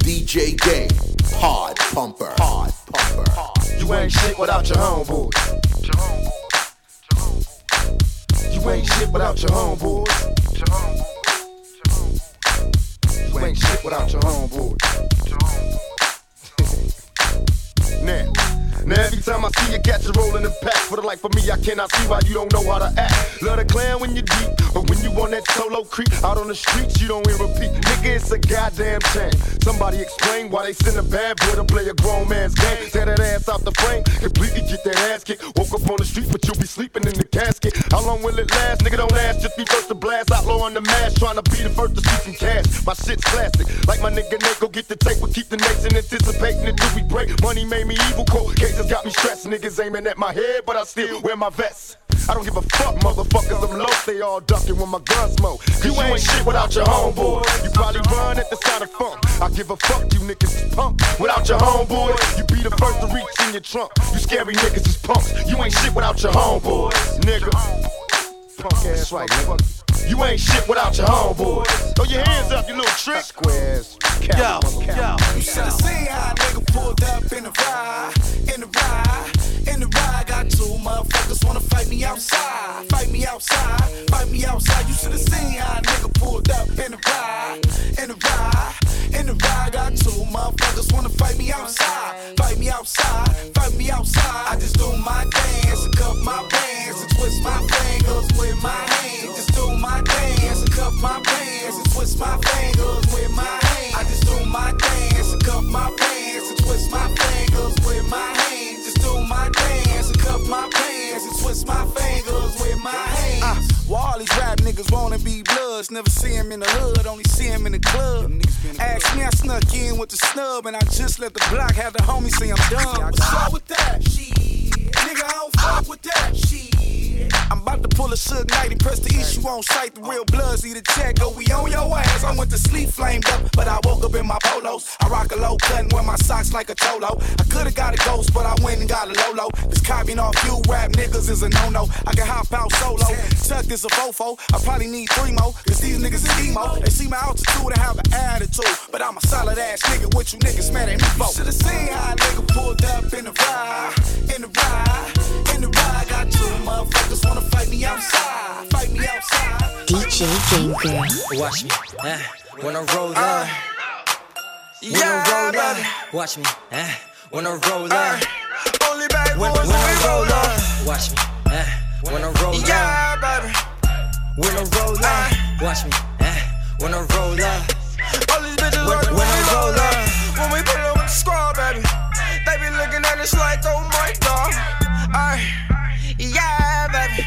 DJ Game, Pod Pumper. You ain't shit without your homeboys. You ain't shit without your homeboys. You ain't shit without your homeboys. Now every time I see you catch a roll in the pack, for the life of me, I cannot see why you don't know how to act. Love the clan when you deep, but when you on that solo creep, out on the streets, you don't hear repeat. Nigga, it's a goddamn shame. Somebody explain why they send a bad boy to play a grown man's game. Tear that ass out the frame, completely get that ass kicked. Woke up on the street, but you'll be sleeping in the casket. How long will it last? Nigga, don't ask, just be first to blast. Outlaw on the mask, trying to be the first to see some cash. My shit's classic, like my nigga Nate, go get the tape. We'll keep the nation anticipating until we break. Money made me evil, cold cases got me stressed. Niggas aiming at my head, but I still wear my vest. I don't give a fuck, motherfuckers, I'm low. They all ducking when my gun smoke. Cause you ain't shit without your homeboy. You probably run at the sound of funk. I give a fuck, you niggas is punk. Without your homeboy, you be the first to reach in your trunk. You scary niggas is punks. You ain't shit without your homeboy, nigga. Punk ass right, nigga. You ain't shit without your homeboy. Throw your hands up, you little trick. Squares. Yo. You should've seen how a nigga pulled up in the ride. Got two motherfuckers wanna fight me outside. You should've seen how a nigga pulled up in the ride. Got two motherfuckers wanna fight me outside. I just do my dance and cuff my bands and twist my fingers with my hands. Just do my dance and cuff my bands and twist my fingers with my hands. I just do my dance and cuff my bands and twist my fingers with my hands. Just do my dance and cuff my bands and twist my fingers with my hands. Well, all these rap niggas wanna be bloods. Never see him in the hood, only see him in the club. Ask me, I snuck in with the snub, and I just let the block have the homies say I'm dumb. What's up with that? Shit. Nigga, I don't fuck with that. Shit. I'm about to pull a Suge Knight and press the issue on sight. The real bloods need a check, go we on your ass. I went to sleep flamed up, but I woke up in my polos. I rock a low cut and wear my socks like a cholo. I could've got a ghost, but I went and got a Lolo. This copying off you rap niggas is a no-no. I can hop out solo. Tuck is a fofo. I probably need 3 more, cause these niggas is emo. They see my altitude and have an attitude, but I'm a solid ass nigga. What you niggas mad at me for? You should've seen how a nigga pulled up in the ride. Got two motherfuckers wanna fight me outside. DJ Game Girl. Watch me, when I roll up. When I roll up. Watch me, when I roll up. Only bad boys when I roll up. Watch me, when I roll up. Yeah, baby. When I roll up. Watch me, when I roll up. All these bitches working when I roll up. When we pull up with the squad, baby, they be looking at us like, oh my god. Yeah, baby.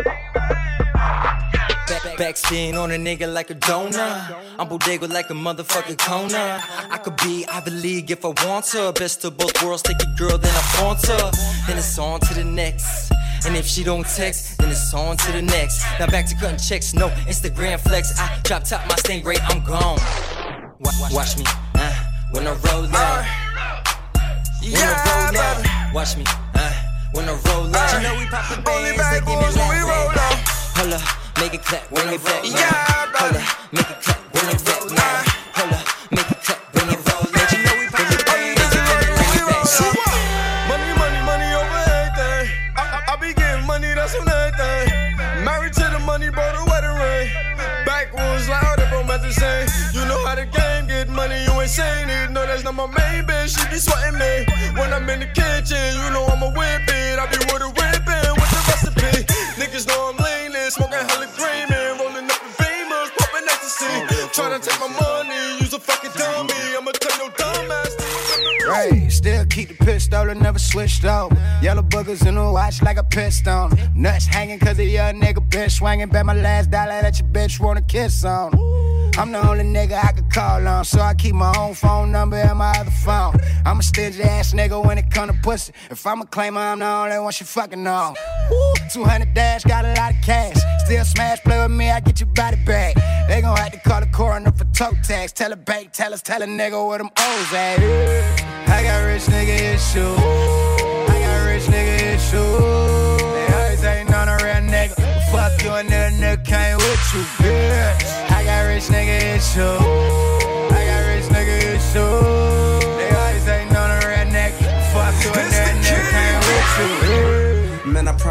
Backspin on a nigga like a donut. I'm bodega like a motherfucking Kona. I could be Ivy League if I want to. Best of both worlds, take a girl, then I flaunt her. Then it's on to the next. And if she don't text, then it's on to the next. Now back to cutting checks, no Instagram flex. I drop top my Stingray, I'm gone. Watch me, when I roll up. When I roll up. Watch me, when I roll up. You know we pop the bands, they give me lap. Hold up. Make it clap, bring it back, hold up, make it clap, bring it back, hold up, make it clap, bring it back, let you know we pop the bring it back. Money over everything. I be getting money, that's on everything. Married to the money, bought a wedding ring. Backwoods loud, if I'm at the same. You know how the game get money, you ain't saying it. No, that's not my main bitch, she be sweating me. When I'm in the kitchen, you know I'm a whip it. I be with a whipping with the recipe. Niggas know I'm leaning, smoking hella green, man, rolling up the beamers, popping ecstasy. Tryna take my money, use a fucking dummy. I'ma tell your dumb ass. Right, still keep the pistol and never switched on. Yellow boogers in the watch like a piston. Nuts hanging cause a young nigga bitch swinging. Bet my last dollar that your bitch wanna kiss on. I'm the only nigga I could call on, so I keep my own phone number and my other phone. I'm a stingy ass nigga when it come to pussy. If I'm a claimer, I'm the only one she fucking on. 200 dash, got a lot of cash. Still smash, play with me, I get your body back. They gon' have to call the coroner for toe tax. Tell a bank, tell a nigga where them O's at. I got rich nigga issues. They always ain't on a real nigga. But fuck you, a nigga came with you, bitch. I got rich nigga issues.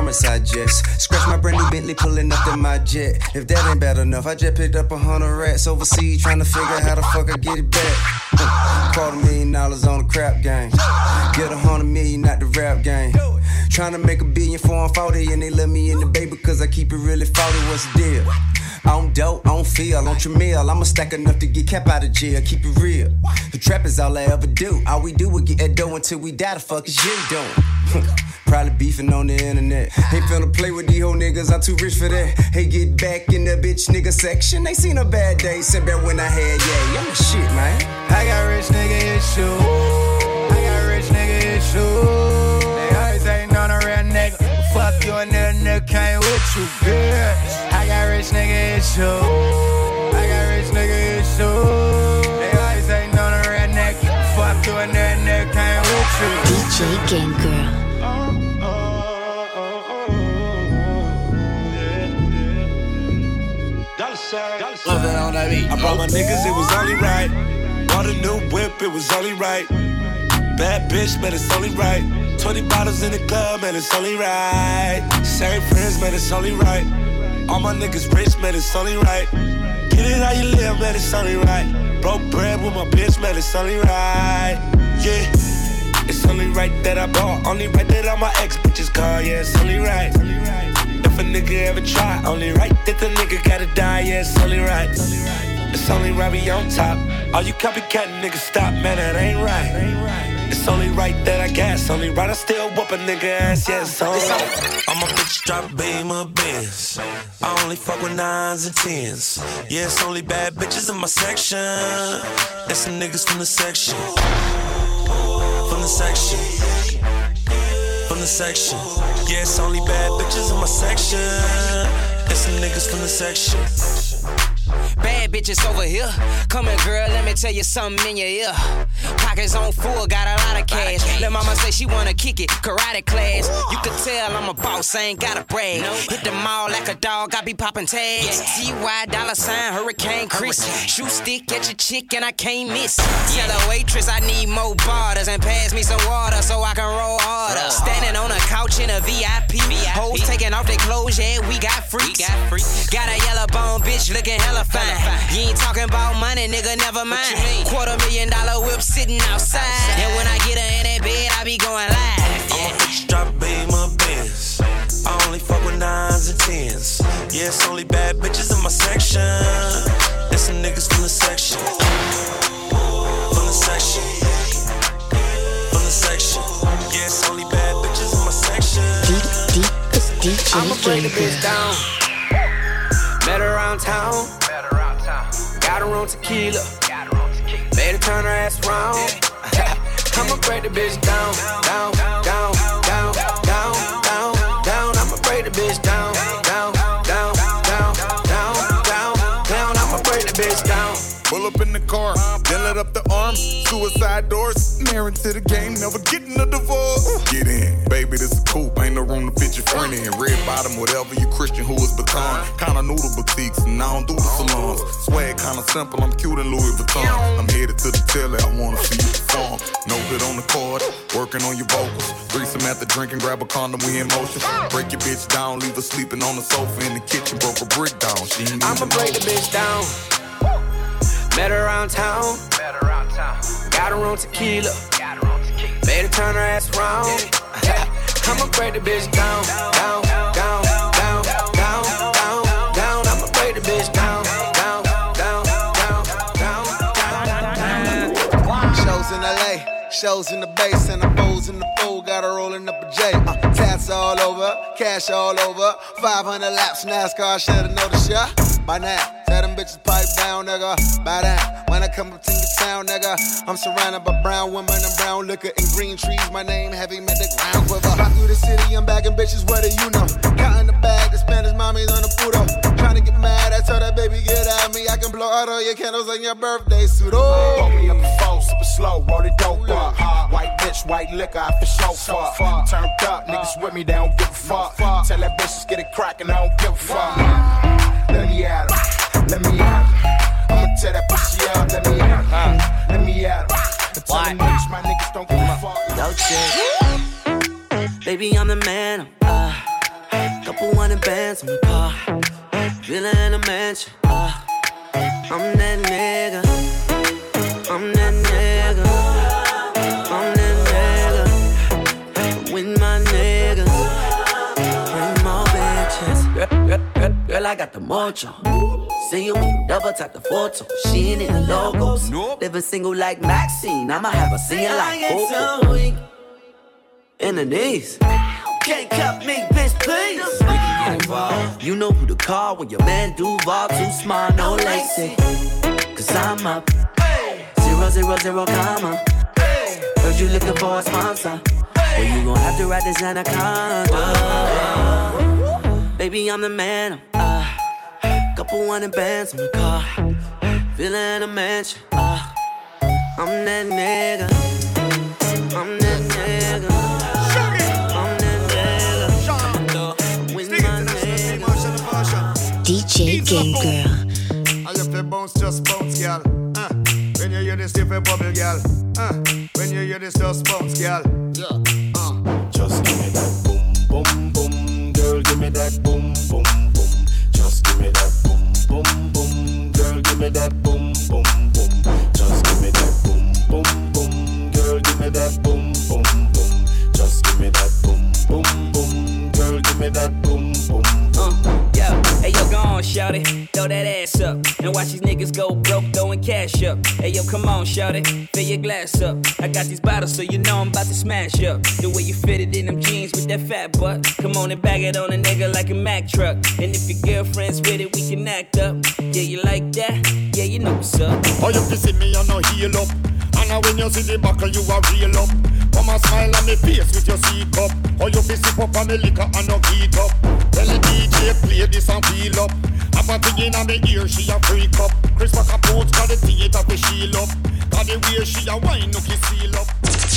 promise I just scratch my brand new Bentley pulling up in my jet. If that ain't bad enough, I just picked up 100 rats overseas trying to figure how the fuck I get it back. $250,000 on the crap game. Get $100 million out the rap game. Trying to make $1 billion for I'm 40 and they love me in the bay because I keep it really 40. What's the deal? On dope, on feel, on Tramiel. I'ma stack enough to get Cap out of jail. Keep it real. The trap is all I ever do. All we do is get that dough until we die. The fuck is you doing? Probably beefing on the internet. Ain't finna play with these hoe niggas, I'm too rich for that. Hey, get back in the bitch nigga section. They seen a bad day, said back when I had, yeah, I'm the shit, man. I got rich nigga issues. I got rich nigga issues. They always hating on a real nigga. Fuck you and that nigga came with you, bitch. I got rich nigga issues. I got rich nigga issues. They always hating on a real nigga. Fuck you and that nigga came with you. DJ Game Girl. I brought my niggas, it was only right. Bought a new whip, it was only right. Bad bitch, man, it's only right. 20 bottles in the club, man, it's only right. Same friends, man, it's only right. All my niggas rich, man, it's only right. Get it how you live, man, it's only right. Broke bread with my bitch, man, it's only right. Yeah, it's only right that I bought. Only right that all my ex bitches call, yeah, it's only right. If a nigga ever try, only right that the nigga gotta die, yeah, it's only right. It's only right we on top. All you copycat niggas stop, man, that ain't right. It's only right that I gas, only right I still whoop a nigga ass, yeah, it's only right. I'm a bitch, drop beam of Benz. I only fuck with 9s and 10s. Yeah, it's only bad bitches in my section. And some niggas from the section. From the section. From the section. Yeah, it's only bad bitches in my section. And some niggas from the section. Bad bitches over here. Come here, girl, let me tell you something in your ear. Pockets on full, got a lot of cash. Let mama say she wanna kick it, karate class. You could tell I'm a boss, I ain't gotta brag. Hit the mall like a dog, I be popping tags. T.Y. $, Hurricane Chris. Shoot stick at your chick and I can't miss. Tell the waitress I need more borders and pass me some water so I can roll harder. Standing on a couch in a VIP. Hoes taking off their clothes, yeah, we got freaks. Got a yellow bone bitch looking hella fine. You ain't talking about money, nigga, never mind. $250,000 whip sitting outside. And when I get her in that bed, I be going live. I'm a bitch, drop beam of Benz. I only fuck with 9s and 10s. Yeah, it's only bad bitches in my section. And some niggas from the section. From the section. From the section. Yeah, it's only bad bitches in my section. I'ma break the bitch down. Met her around town. Got her on tequila. Made her turn her ass around. I'ma break the bitch down, down, down, down, down, down, down. I'ma break the bitch down, down, down, down, down, down, down. I'ma break the bitch down. Pull up in the car, then let up the arms, suicide doors. Married to the game, never getting a divorce. Get in, baby, this is coupe, ain't no room to fit your friend in. Red bottom, whatever you Christian, who is baton. Kinda noodle boutiques, and I don't do the salons. Swag kinda simple, I'm cute in Louis Vuitton. I'm headed to the telly, I wanna see you perform. No good on the chord, working on your vocals. Threesome after drinking, grab a condom, we in motion. Break your bitch down, leave her sleeping on the sofa in the kitchen, broke a brick down. She ain't I'ma break the bitch down. Met her around town. Got her on tequila. Made her turn her ass around. I'ma break the bitch down, down, down, down, down, down, down. I'ma break the bitch down, down, down, down, down, down. Shows in LA, shows in the base, and the foes in the fold. Got her rolling up a J. Tats all over, cash all over. 500 laps, NASCAR, should've know the shot by now. Tell them bitches pipe down, nigga. By that, when I come up to the town, nigga, I'm surrounded by brown women and brown liquor and green trees. My name heavy, met the ground quiver. Fly through the city, I'm bagging bitches, what do you know? Counting the bag, the Spanish mommy's on the puto. Trying to get mad, I tell that baby, get at me. I can blow out all your candles on your birthday suit. Oh, Roll me up the phone, super slow, roll the dope up. White bitch, white liquor, I for so far. Turned up, niggas with me, they don't give a fuck. Tell that bitch to get it crackin', I don't give a fuck. Let me at her. Let me out. I'ma tell that pussy out. Let me out. Let me out. Tell them niggas, my niggas don't give a fuck. No shit. Baby, I'm the man. Couple hundred bands on the car, villa in a mansion. I'm that nigga. I'm that nigga. I'm that nigga. With my niggas, bring more bitches. Girl, I got the mojo. See you when you double tap the photo. She ain't in the logos. Living single like Maxine. I'ma have her singing like Coco. In the knees. Can't cut me, bitch, please. We can get involved. You know who to call when your man Duval too smart, no lacy. Cause I'm up 000, comma. Heard you looking for a sponsor. Well, you gon' have to ride this anaconda. Baby, I'm the man. Couple hundred bands on the car, villa in a mansion. I'm that nigga. I'm that nigga. I'm that nigga. With my nigga. DJ Game Girl. I just feel bounce, just bounce, girl. When you hear this, you feel bubble, girl. When you hear this, just bounce, girl. Yeah. Just give me that boom, boom, boom, girl. Give me that boom, boom, boom. Just give me that boom, boom, girl. Give me that boom, boom, boom. Just give me that boom, boom, boom, girl. Give me that boom, boom, boom. Just give me that boom, boom, boom, girl. Give me that boom, boom, boom. Yo, hey yo, go on, shout it, throw that ass up, and watch these niggas go broke, throwing cash up. Hey yo, come on, shout it, fill your glass up. I got these bottles, so you know I'm about to smash up. The way you fit it in them jeans with that fat butt. Come on and bag it on a nigga like a Mack truck. And if your girlfriend's with it, we can act up. Yeah, you like that? Yeah, you know what's up. Oh, you see me, you know heal up. And now when you see the buckle, you are real up. Come and smile on me face with your C-cup. Or you be sip up on me liquor and no heat up. Tell the DJ play this and feel up. Have a thing in on me ear, she a freak up. Chris Rock approach, got the theater to shield up. Got the way she a wine, no kiss seal up.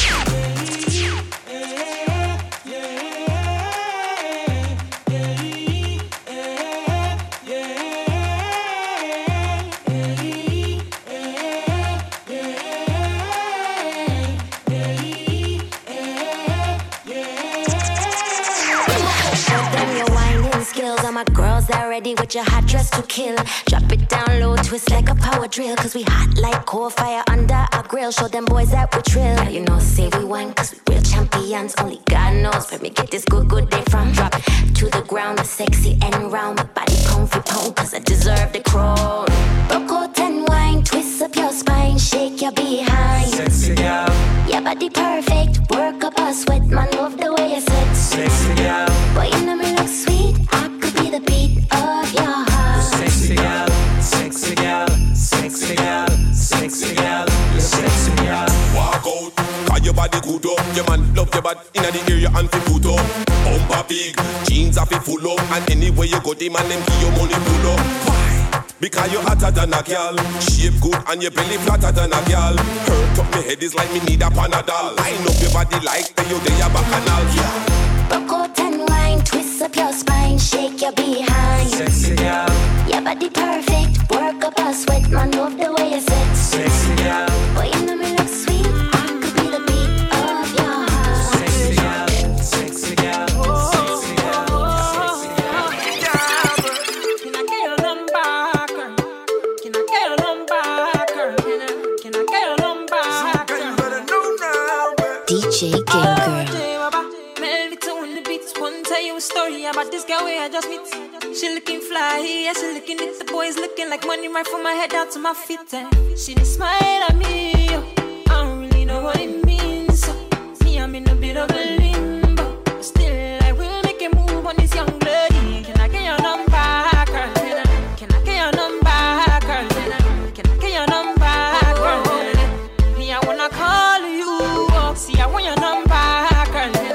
My girls are ready with your hot dress to kill. Drop it down low, twist like a power drill. Cause we hot like coal fire under our grill. Show them boys that we trill. Now you know, say we won, cause we real champions. Only God knows where me get this good day from. Drop to the ground, sexy and round. My body pound for pound, cause I deserve the crown. Broke out and wine, twist up your spine, shake your behind. Sexy girl. Your body perfect, work up a sweat. Man, love the way you sit. Sexy girl. Boy, you know me look sweet. The beat of your heart. Sexy girl, sexy girl, sexy girl, sexy girl, you sexy girl. Walk out, cause your body good up. Your man love your body inna the area and fi put up. Bumper big, jeans are fi full up. And anywhere you go, the man them give you money pull up. Why? Because you hotter than a girl. Shape good and your belly flatter than a girl. Hurt up me head is like me need a Panadol. Line up your body like the you dey a bacchanal. Yeah. Rock out and wine, twist up your spine, shake your behind. Sexy girl. Your body perfect, work up a sweat. Man, love the way you sit. Sexy girl. Boy, you know me look sweet. I could be the beat of your heart. Sexy girl, sexy girl, sexy girl, sexy girl. Can I get your number, girl? Can I get your number, girl? Can I get your number, girl? DJ Game Girl. Tell you a story about this girl where I just meet. She looking fly, yeah, she looking at the boys looking like money right from my head down to my feet. She just smile at me, I don't really know what it means. So, me, I'm in a bit of a limbo, but still I will make a move on this young lady. Can I get your number, girl? Can I get your number, girl? Can I get your number, girl? Me, I wanna call you. See, I want your number, girl.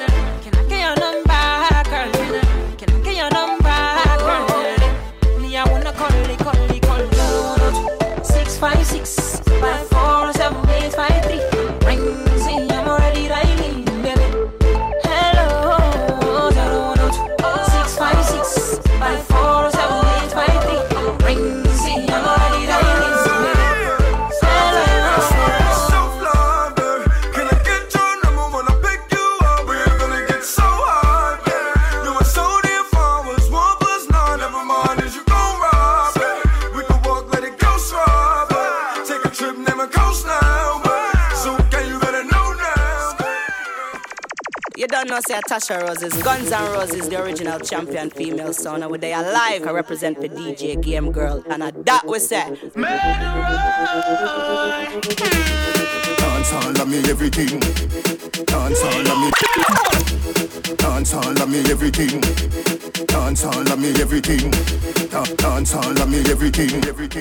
know say Tasha Roses, Guns N' Roses, the original champion female sound. And they alive, I represent the DJ Game Girl. And that we say. Dance all of me everything. Dance all of me. Dance all of me everything. Dance all of me everything. Dance all of me everything.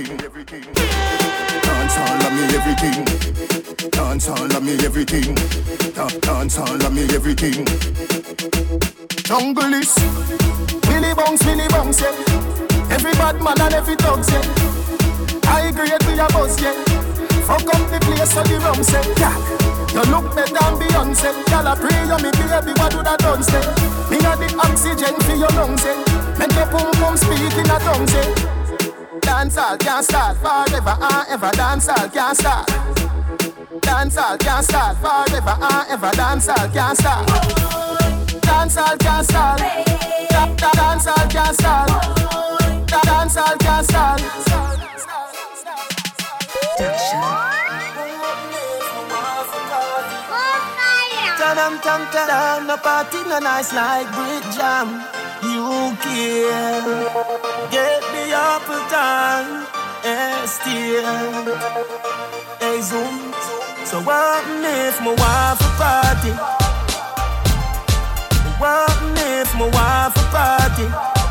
Dance all of me everything. Dance all of me everything. Dance all of me everything. Jungle is Billy Bounce, yeah. Every bad man and every dog, yeah. I agree with your boss, yeah. Fuck up the place so the rum say, yeah. You look better than Beyonce. Y'all a pray you me baby, what do that done say? Me got the oxygen for your lungs, eh. Make your pum pum speak in a tongue, say. Dance all can't start forever and ever. Dance all can't start. Dance all can't start forever and ever. Dance all can't start. Dance all can't start. Dance all can't start. Dance all can't start. Ta-dam, the party no nice like brick jam. You care, get the apple time, still. Hey Zoom, so what if my wife a party? What if my wife a party?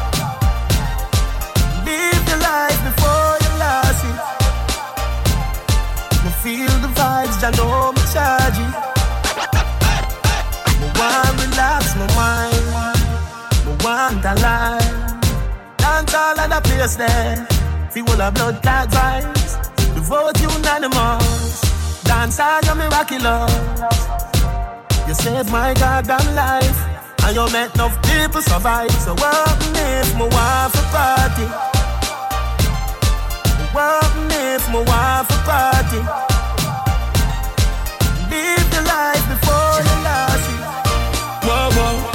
Live the life before you lost it. Me feel the vibes, I know me charge it. Me want relax my mind. Want a line. Dance all of the place there. Feel all the blood clot vibes. The vote unanimous. Dance all your miraculous. You saved my goddamn life. And you make enough people survive. So what if my wife a party? What if my wife a party? Live the life before you lost it. Whoa, whoa.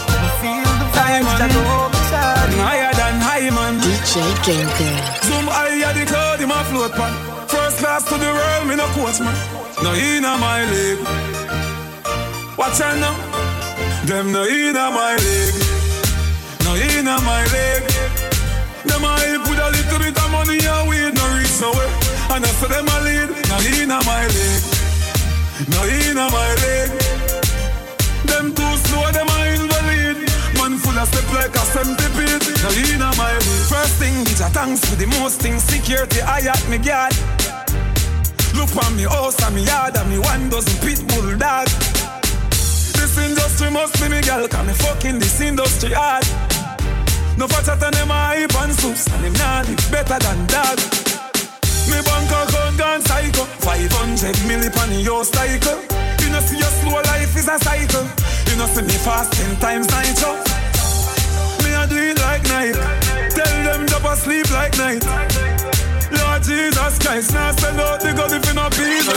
Higher than high man. DJ Game Girl. Zoom higher the cloud in my float pan. First class to the world, me no coach man. No inna my league. Watch out now. Them no inna my league. No inna my league. Them a help with a little bit of money and weed no reach nowhere. And I say them a lead. No inna my league. No inna my league. Them too slow, them a invalid. Man full of step like a centipede. Now you know my way. First thing, bitch, I thanks for the most things. Security, I at me guard. Look on me house and me yard and me 1 dozen pit bull dog. This industry must be me girl, cause me fucking this industry hard. No fatter than them hype and soups, and them not live better than that. Me bank account gone psycho. 500 million on your cycle. You know see your slow life is a cycle. You know see me fast 10 times nitro. Me a do it like night. Tell them to sleep like night. Lord Jesus Christ, now send out the gun if you not peace.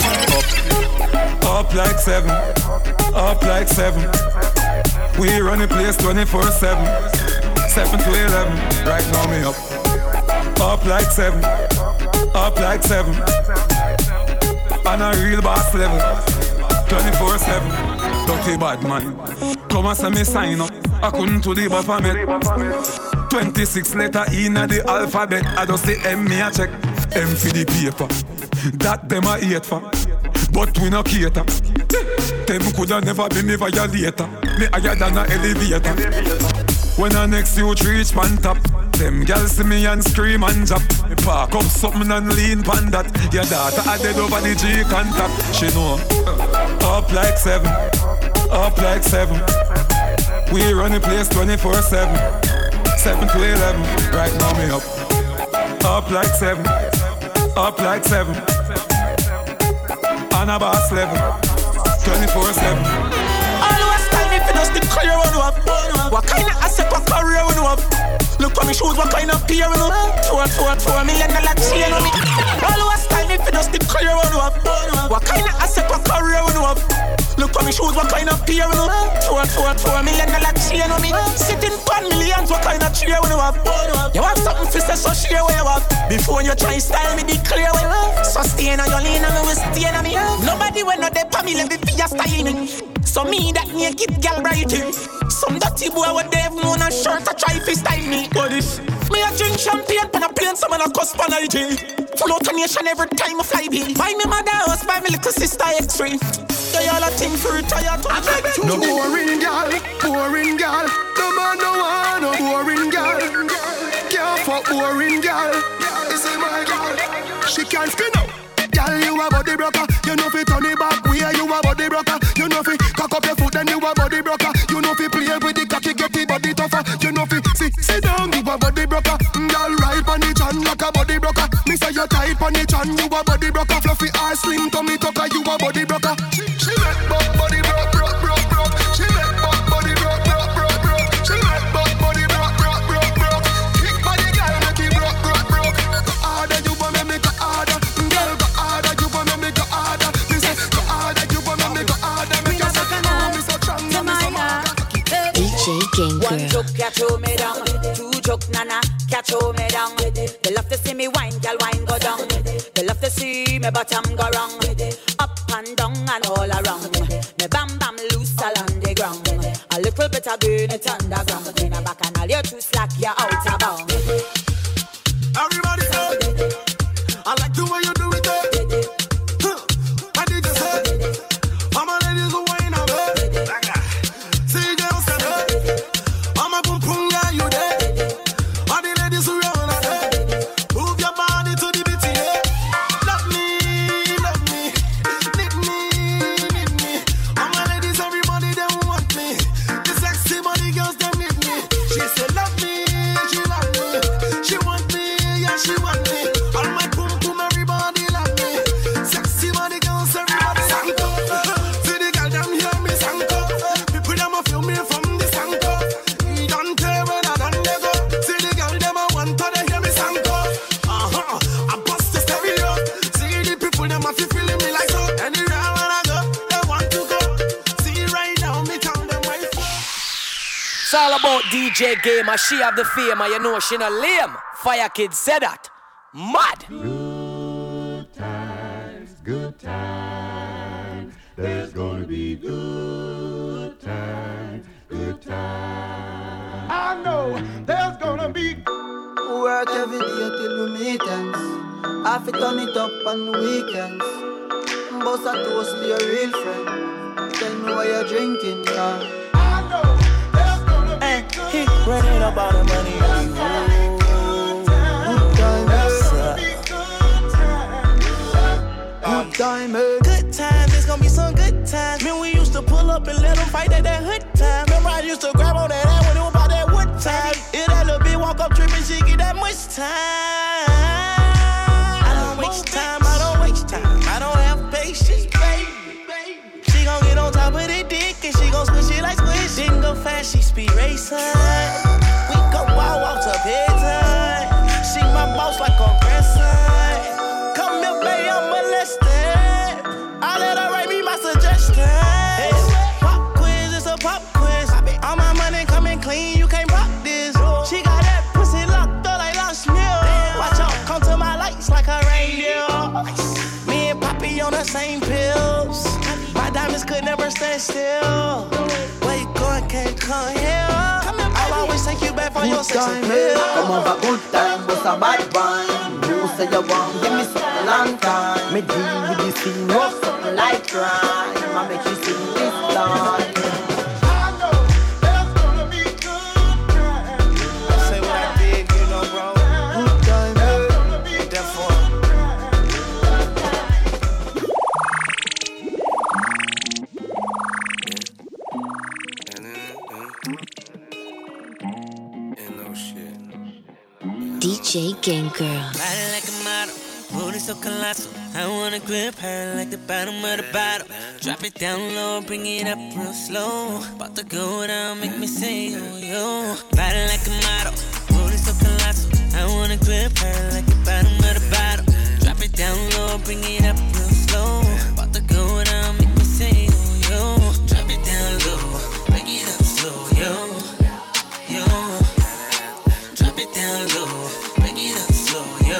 Up like 7. Up like 7. We run the place 24/7. 7 to 11. Right now me up. Up like 7. Up like 7. On a real boss level. 24/7. Dirty bad man. Come and say me sign up. I couldn't do the Baphomet. 26 letter in the alphabet. I just say M me a check. M for the paper. That them a hate for. But we no cater. Them coulda never be me violator. Me higher than a elevator. When the next youth reach pan top, them girls see me and scream and jump. Me park up something and lean pan that. Your daughter a dead over the G contact. She know. Up like 7. Up like 7. We run the place 24/7. 7 to 11. Right now me up. Up like 7. Up like 7. On a boss level. 24/7. Always tell me if you just the career when you have. What kind of asset or career when you have? Look for me shoes, what kind of peer when you have? $4 million chain on me. Always tell me if you just the career when you have. What kind of asset or career when you have? Look for me shoes, what kind of peer when you have? $4 million chain on me. Sitting pan millions, what kind of chair when you have? You have something for say, so share where you have. Before you try style me, declare where you have. So stay on your lane and me will stay on me. Nobody when not there for me, let me be a style me. So me that naked gal brighty. Some dirty boy with Dave on a shirt to try to style me. What if me a drink champagne on a plane, some man a cuss pan IG. Full out a nation every time I fly be. Buy me mother house, buy me little sister X-ray. They all a thing for retire to no boring gal, boring gal. No man no one, no boring gal. Can't fuck boring gal. This is my gal. She can't spin out. Gal, you a body broker. You know fi turn it back. Where you a body broker. You know fi cock up your foot and you a body broker. You know fi play with the cocky, get the body tougher. You know fi sit down, you a body broker. Gal, ride on the chan like a body broker. Me say you tight on the chan, you a body broker. Fluffy or slim tummy tucker, you a body broker. She make body broke. She make body broke. She make body broke. Kick body girl, make it broke. Go harder, you wanna make it harder. Girl, go harder, you wanna make it harder. Me say go harder, you wanna make it harder. Make us me so strong, me so mad. DJ King Girl. One joke catch me down, two joke nana catch me down. They love to see me wine, girl wine go down. They love to see me bottom go wrong. Up and down and all around. Me bam bam loose along the ground. A little bit of green it underground. Between a back and all you too slack, you're out of bounds. Everybody say, I like the way you do it. I did just say, all my ladies who wine up. See girls say, I'm a pum pum guy, you there. All the ladies who run up there. Move your body to the beat, yeah. Love me, need me. All my ladies, everybody, they want me. The sexy body girls, they need me. She said, love me, she love me. She want me, yeah, she want me. All my pum pum, everybody love me. Sexy body girls, everybody sanko. See the girl down here, me sanko. People them a feel me from the sanko. Don't tell when I done they go. See the girl them a want to they hear me sanko. I bust the stereo. See the people them a feeling me like so. Anywhere when I go, they want to go. See right now, me tell them why. It's all about DJ Gamer. She have the fame, and you know she not lame. Fire Kid said that. Mad. Good times, there's gonna be good times, good times. I know there's gonna be work every day till we meet ends. I fi turn it up on the weekends. Boss a toast to your real friend. Tell me what you're drinking, yeah. I know there's gonna be good he running up all the money. Good times, it's gonna be some good times. Man, we used to pull up and let them fight at that hood time. Remember I used to grab on that ass when it was about that wood time. If that little bitch walk up tripping, she get that much time. I don't waste time, I don't have patience, baby. She gon' get on top of the dick and she gon' squish it like squish. Didn't go fast, she speed racing. We go wild, walks up head time. She my boss like a grandson. Come here, baby, I'm molested. I let her write me my suggestions. Pop quiz, it's a pop quiz. All my money coming clean, you can't rock this. She got that pussy locked up like Lost Mill. Watch out, come to my lights like a reindeer. Me and Poppy on the same pills. My diamonds could never stand still. Where you going, can't come here. I'll always take you back for your sex appeal. Come over, good time, what's a bad wine? You say you want, give me something long time. Me deal with this thing, rough something like crime. I make you sing this line. I know there's gonna be good times. Say what I did, you know, bro. Good time, there's gonna be good times. DJ Gang Girl. Body like a model, booty so colossal. I wanna grip her like the bottom of the bottle. Drop it down low, bring it up real slow. About to go down, make me say, oh, yo. Body like a model, booty so colossal. I wanna grip her like the bottom of the bottle. Drop it down low, bring it up real slow. About to go down, make me say, oh, yo. Drop it down low, bring it up slow, yo. Yo. Drop it down low, bring it up slow, yo.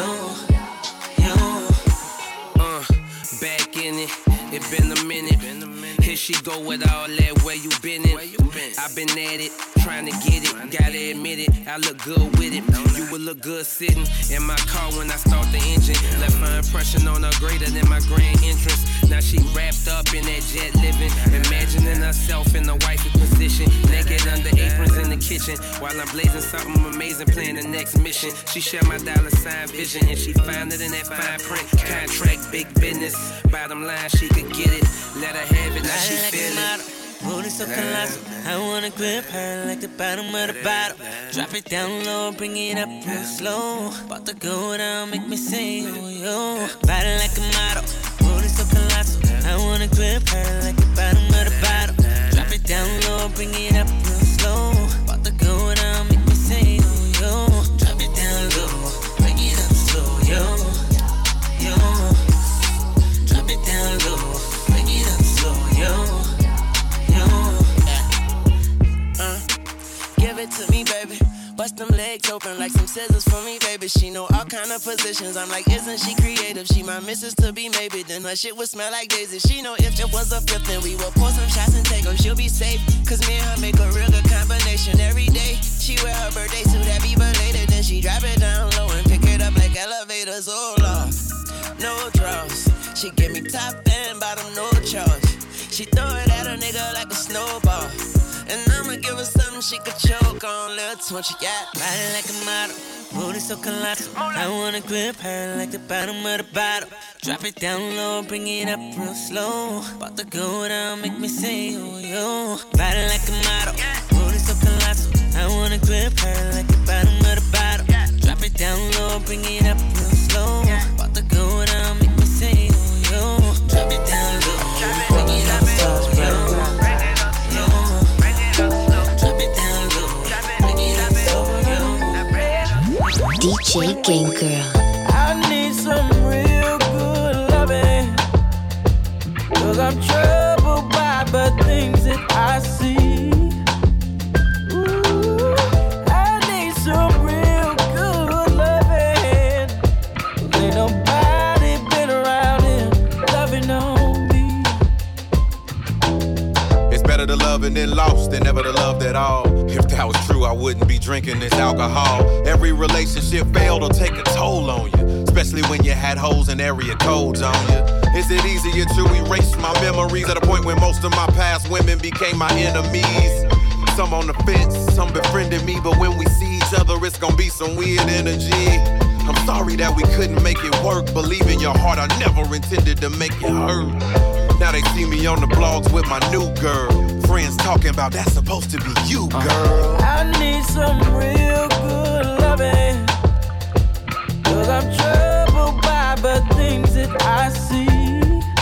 Yo. Back in it, it been a minute. His she go with all that, where you been in? I been at it, trying to get it, gotta admit it, I look good with it. You would look good sitting in my car when I start the engine. Left her impression on her greater than my grand entrance. Now she wrapped up in that jet living, imagining herself in the wifey position, naked under aprons in the kitchen, while I'm blazing something amazing, playing the next mission. She shared my dollar sign vision, and she found it in that fine print. Contract, big business, bottom line, she could get it. Let her have it, now she feel it. Booty so colossal, I wanna grip her like the bottom of the bottle. Drop it down low, bring it up real slow. About to go down, make me say, oh, yo. Body like a model, booty so colossal, I wanna grip her like the bottom of the bottle. Drop it down low, bring it up real slow. About to go down, make me say, oh, yo. Drop it down low, bring it up slow, yo. Yo. Drop it down low, bring it up slow, yo. Give it to me, baby. Bust them legs open like some scissors for me, baby. She know all kind of positions. I'm like, isn't she creative? She my missus to be, maybe. Then her shit would smell like daisy. She know if it was a fifth, then we would pour some shots and take them. She'll be safe, cause me and her make a real good combination every day. She wear her birthday suit that be belated. Then she drop it down low and pick it up like elevators. Oh, Lord, no draws. She give me top and bottom, no charge. She throw it at a nigga like a snowball. And I'ma give her something she could choke on. Little twinge, yeah. Body like a model, booty so colossal, I wanna grip her like the bottom of the bottle. Drop it down low, bring it up real slow. About to go down, make me say, oh, yo. Body like a model, booty so colossal, I wanna grip her like the bottom of the bottle. Drop it down low, bring it up real slow. About to go down, make me say, oh, yo. Drop it down low, bring it up slow, yo. DJ Game Girl. I need some real good loving, cause I'm troubled by the things that I see. Ooh, I need some real good loving, ain't nobody been around here loving on me. It's better to love and then lost than never to love at all. If that was true, I wouldn't be drinking this alcohol. Every relationship failed or take a toll on you, especially when you had hoes and area codes on you. Is it easier to erase my memories at a point when most of my past women became my enemies? Some on the fence, some befriended me, but when we see each other, it's gonna be some weird energy. I'm sorry that we couldn't make it work. Believe in your heart, I never intended to make it hurt. Now they see me on the blogs with my new girl. Friends talking about that's supposed to be you, girl. I need some real good loving, cause I'm troubled by the things that I see.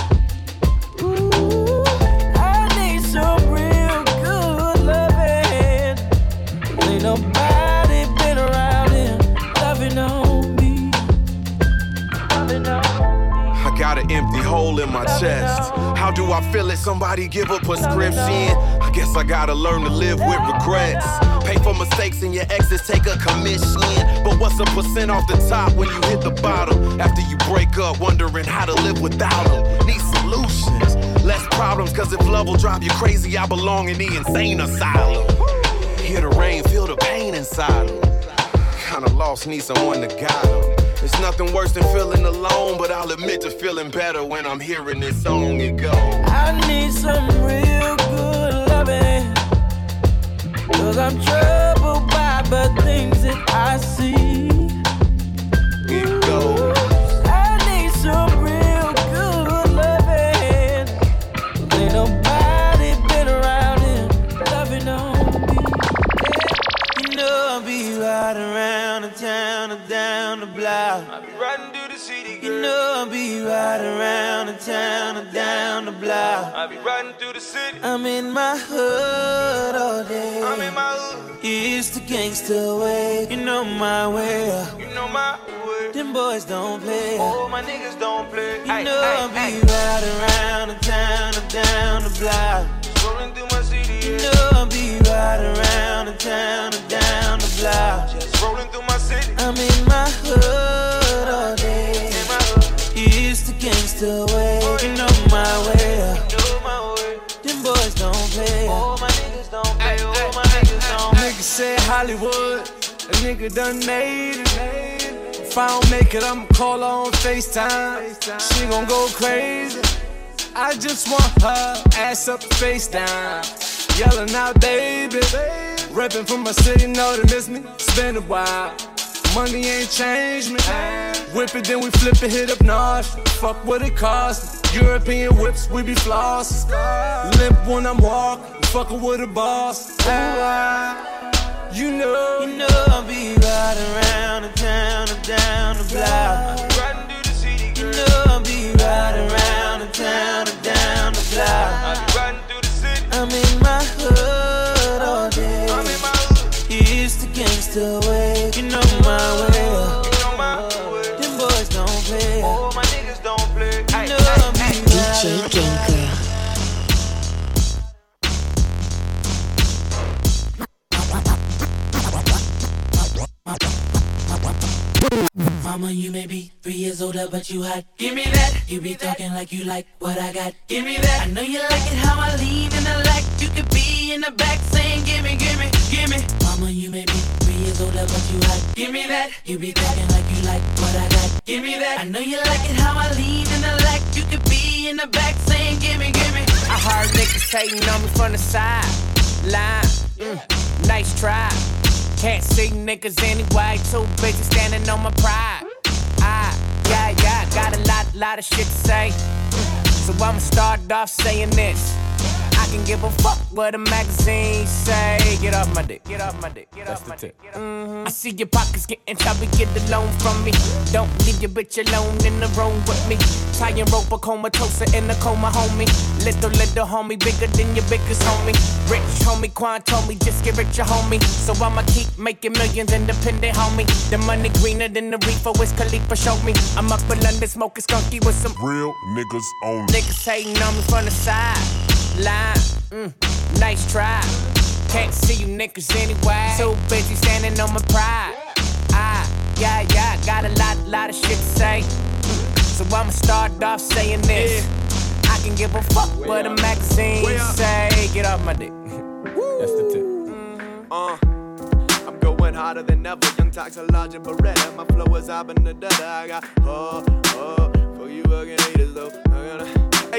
Ooh, I need some real good loving, ain't nobody been around here loving on me, loving on me. I got an empty hole in my chest. How do I feel it? Somebody give a prescription. I guess I gotta learn to live with regrets. Pay for mistakes and your exes take a commission. But what's a percent off the top when you hit the bottom? After you break up, wondering how to live without them. Need solutions, less problems, cause if love will drive you crazy, I belong in the insane asylum. Hear the rain, feel the pain inside them. Kinda lost, need someone to guide them. There's nothing worse than feeling alone, but I'll admit to feeling better when I'm hearing this song. It goes, I need some real good loving, cause I'm troubled by the things that I see. It goes, I need some real good loving, ain't nobody been around here loving on me. You know I'll be riding around the town and down the block. I'll be riding through the city, girl. You know I'll be riding around the town and down the block. I'll be riding through the city. I'm in my hood all day. I'm in my hood. It's the gangsta way. You know my way. You know my way. Them boys don't play. Oh, my niggas don't play. You know I'll be riding around the town and down the block. Just rolling through my city. You know I'll be riding around the town and down the block. Just rolling through my city. I'm in my hood all day. In my hood. It's the gangsta way. Oh, you know my way. You know my way. Them Hollywood, a nigga done made it. If I don't make it, I'ma call her on FaceTime. She gon' go crazy. I just want her ass up, face down. Yelling out, baby. Reppin' from my city, know they miss me. It's been a while. Money ain't changed me. Whip it, then we flip it, hit up north. Fuck what it costs. European whips, we be flossing. Limp when I'm walking, fucking with a boss. You know I'll be riding around the town and down the block. Riding through the city, girl. You know I'll be riding around the town and down the block. I'll be riding through the city. I'm in my hood all day. I'm in my hood. It's the gangster way. You know my way. You know my way. Them boys don't play. Oh, my niggas don't play. You know I'll be riding DJ Mama, you may be 3 years older, but you hot. Give me that. You be talking like you like what I got. Give me that. I know you like it how I lean in the lack. You could be in the back saying, gimme, gimme, gimme. Mama, you may be 3 years older, but you hot. Give me that. You be talking like you like what I got. Give me that. I know you like it how I lean in the lack. You could be in the back saying, gimme, gimme. I heard niggas hating on me from the side. Line, nice try. Can't see niggas anyway, too busy standing on my pride. Yeah, got a lot of shit to say. So I'ma start off saying this. I can give a fuck what the magazines say. Get off my dick, get off my dick, get off my dick. I see your pockets getting chubby, get the loan from me. Don't leave your bitch alone in the room with me. Tying rope a comatose in the coma, homie. Little homie, bigger than your biggest homie. Rich homie, Quan told me just get richer, homie. So I'ma keep making millions independent, homie. The money greener than the reefer, Wiz Khalifa showed me. I'm up in London smoking skunky with some real niggas only. Niggas hating on me from the side. Line, nice try. Can't see you niggas anyway. Too busy standing on my pride. Yeah, got a lot of shit to say. So I'ma start off saying this. I can give a fuck what the magazines say. Get off my dick. That's the tip. I'm going harder than ever. Young Toxic, large and Beretta. My flow is up in the dada. I got for you fucking haters though. Hey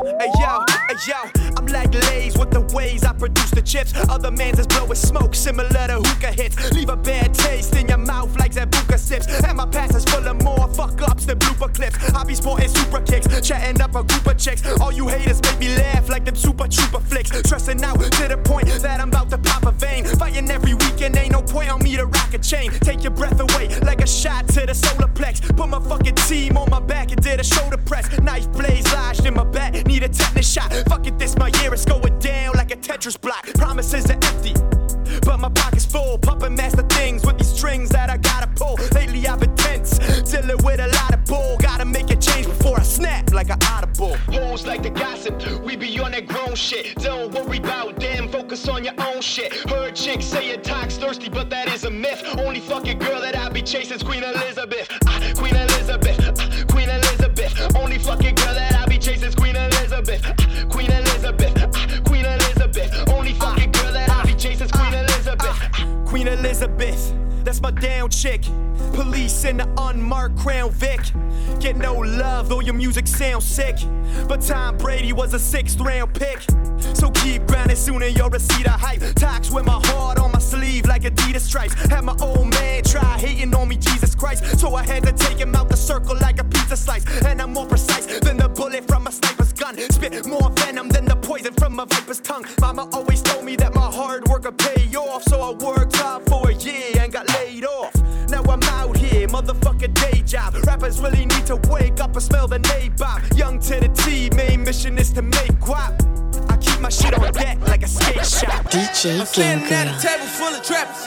yo, I'm like Lay's with the ways I produce the chips. Other mans is blowing smoke, similar to hookah hits. Leave a bad taste in your mouth like Zabuka sips. And my past is full of more fuck ups than blooper clips. I be sporting super kicks, chatting up a group of chicks. All you haters make me laugh like them super trooper flicks. Stressing out to the point that I'm about to pop a vein. Fighting every weekend, ain't no point on me to rock a chain. Take your breath away like a shot to the solar plex. Put my fucking team on my back and did a shoulder press. Knife blades lodged in my back, need a tetanus shot. Fuck it, this my year, it's going down like a Tetris block. Promises are empty, but my pocket's full. Pumping master things with these strings that I gotta pull. Lately I've been tense, dealing with a lot of bull. Gotta make a change before I snap like an audible. Hoes like the gossip, we be on that grown shit. Don't worry about them, focus on your own shit. Heard chicks say your talk's thirsty, but that is a myth. Only fucking girl that I be chasing's Queen Elizabeth. Queen Elizabeth, Queen Elizabeth. Only fucking girl that I be chasing's Queen Elizabeth. Queen Elizabeth, Queen Elizabeth. Only fucking girl that I be chasing's Queen Elizabeth. Queen Elizabeth, that's my down chick. Police in the unmarked Crown Vic. Get no love, though your music sounds sick. But Tom Brady was a 6th round pick. So keep grinding, sooner you'll receive the hype. Talks with my heart on my sleeve like Adidas stripes. Had my old man try hating on me, Jesus Christ. So I had to take him out the circle like a pizza slice. And I'm more precise than the bullet from a sniper's gun. Spit more venom than the poison from a viper's tongue. Mama always told me that my hard work would pay off. So I worked hard for a year and got laid off. Now I'm out here, motherfucking day job. Rappers really need to wake up and smell the nabob. Young to the T, main mission is to make guap. I keep my shit on deck like a skate shop. DJ I'm standing at a table full of trappers.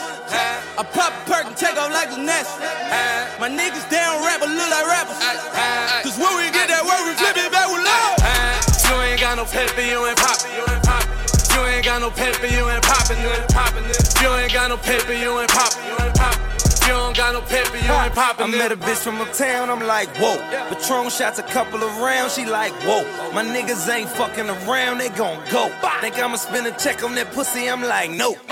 I pop a perk and take off like a nest. My niggas down rap but look like rappers. Cause when we get that work, we flip it back with love. You ain't got no paper, you ain't poppin'. You ain't got no paper, you ain't poppin'. You ain't got no paper, you ain't poppin'. You don't got no paper, you ain't poppin'. I met a bitch from uptown, I'm like, whoa. Patron shots a couple of rounds, she like, whoa. My niggas ain't fucking around, they gon' go. Think I'ma spend a check on that pussy, I'm like, no.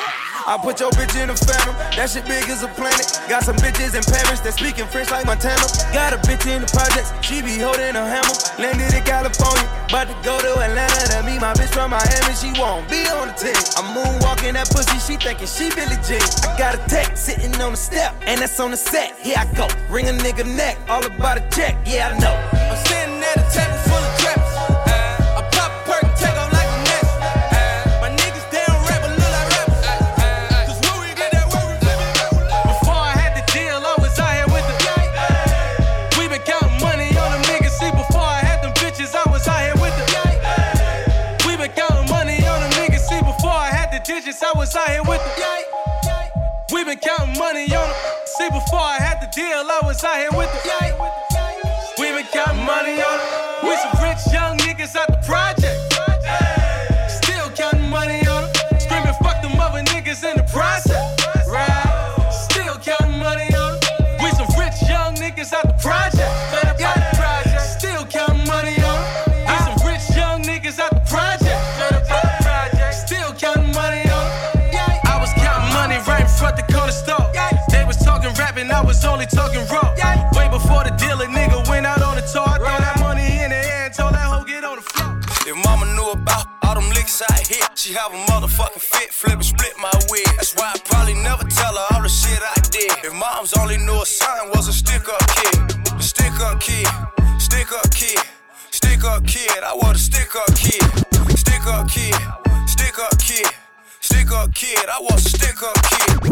I put your bitch in a phantom. That shit big as a planet. Got some bitches in Paris that speaking French like Montana. Got a bitch in the projects, she be holding a hammer. Landed in California, about to go to Atlanta to meet my bitch from Miami. She won't be on the team. I'm moonwalking that pussy, she thinking she Billie Jean. I got a tech sitting on the step, and that's on the set. Here I go, ring a nigga neck, all about a check. Yeah, I know. I'm sitting at a table full of trappers. I pop a perk, take off like a nest. My niggas down rap, but look like rappers. Cause when we get that work, we flip it. Before I had the deal, I was out here with the we been counting money on them niggas. See, before I had them bitches, I was out here with the we been counting money on them niggas. See, before I had the digits, I was out here with the we been counting money on them. See, before I had the deal, I was out here with the we been counting money on them. We some rich young niggas out the project. Still counting money on them. Screaming fuck them other niggas in the process. Right? Still counting money on them. We some rich young niggas out the project. Still counting money on them. We some rich young niggas out the project. Still counting money on them. I was counting money right in front the corner store. They was talking rapping, I was only talking raw. Way before the deal, a nigga went out on the tour. I throw that money in the air and told that hoe get on the floor. If mama knew about all them licks I hit, she have a motherfucking fit, flip and split my wig. That's why I probably never tell her all the shit I did. If moms only knew a son was a stick-up kid. Stick-up kid, stick-up kid, stick-up kid. I was a stick-up kid. Stick-up kid, stick-up kid, stick-up kid. I was a stick-up kid.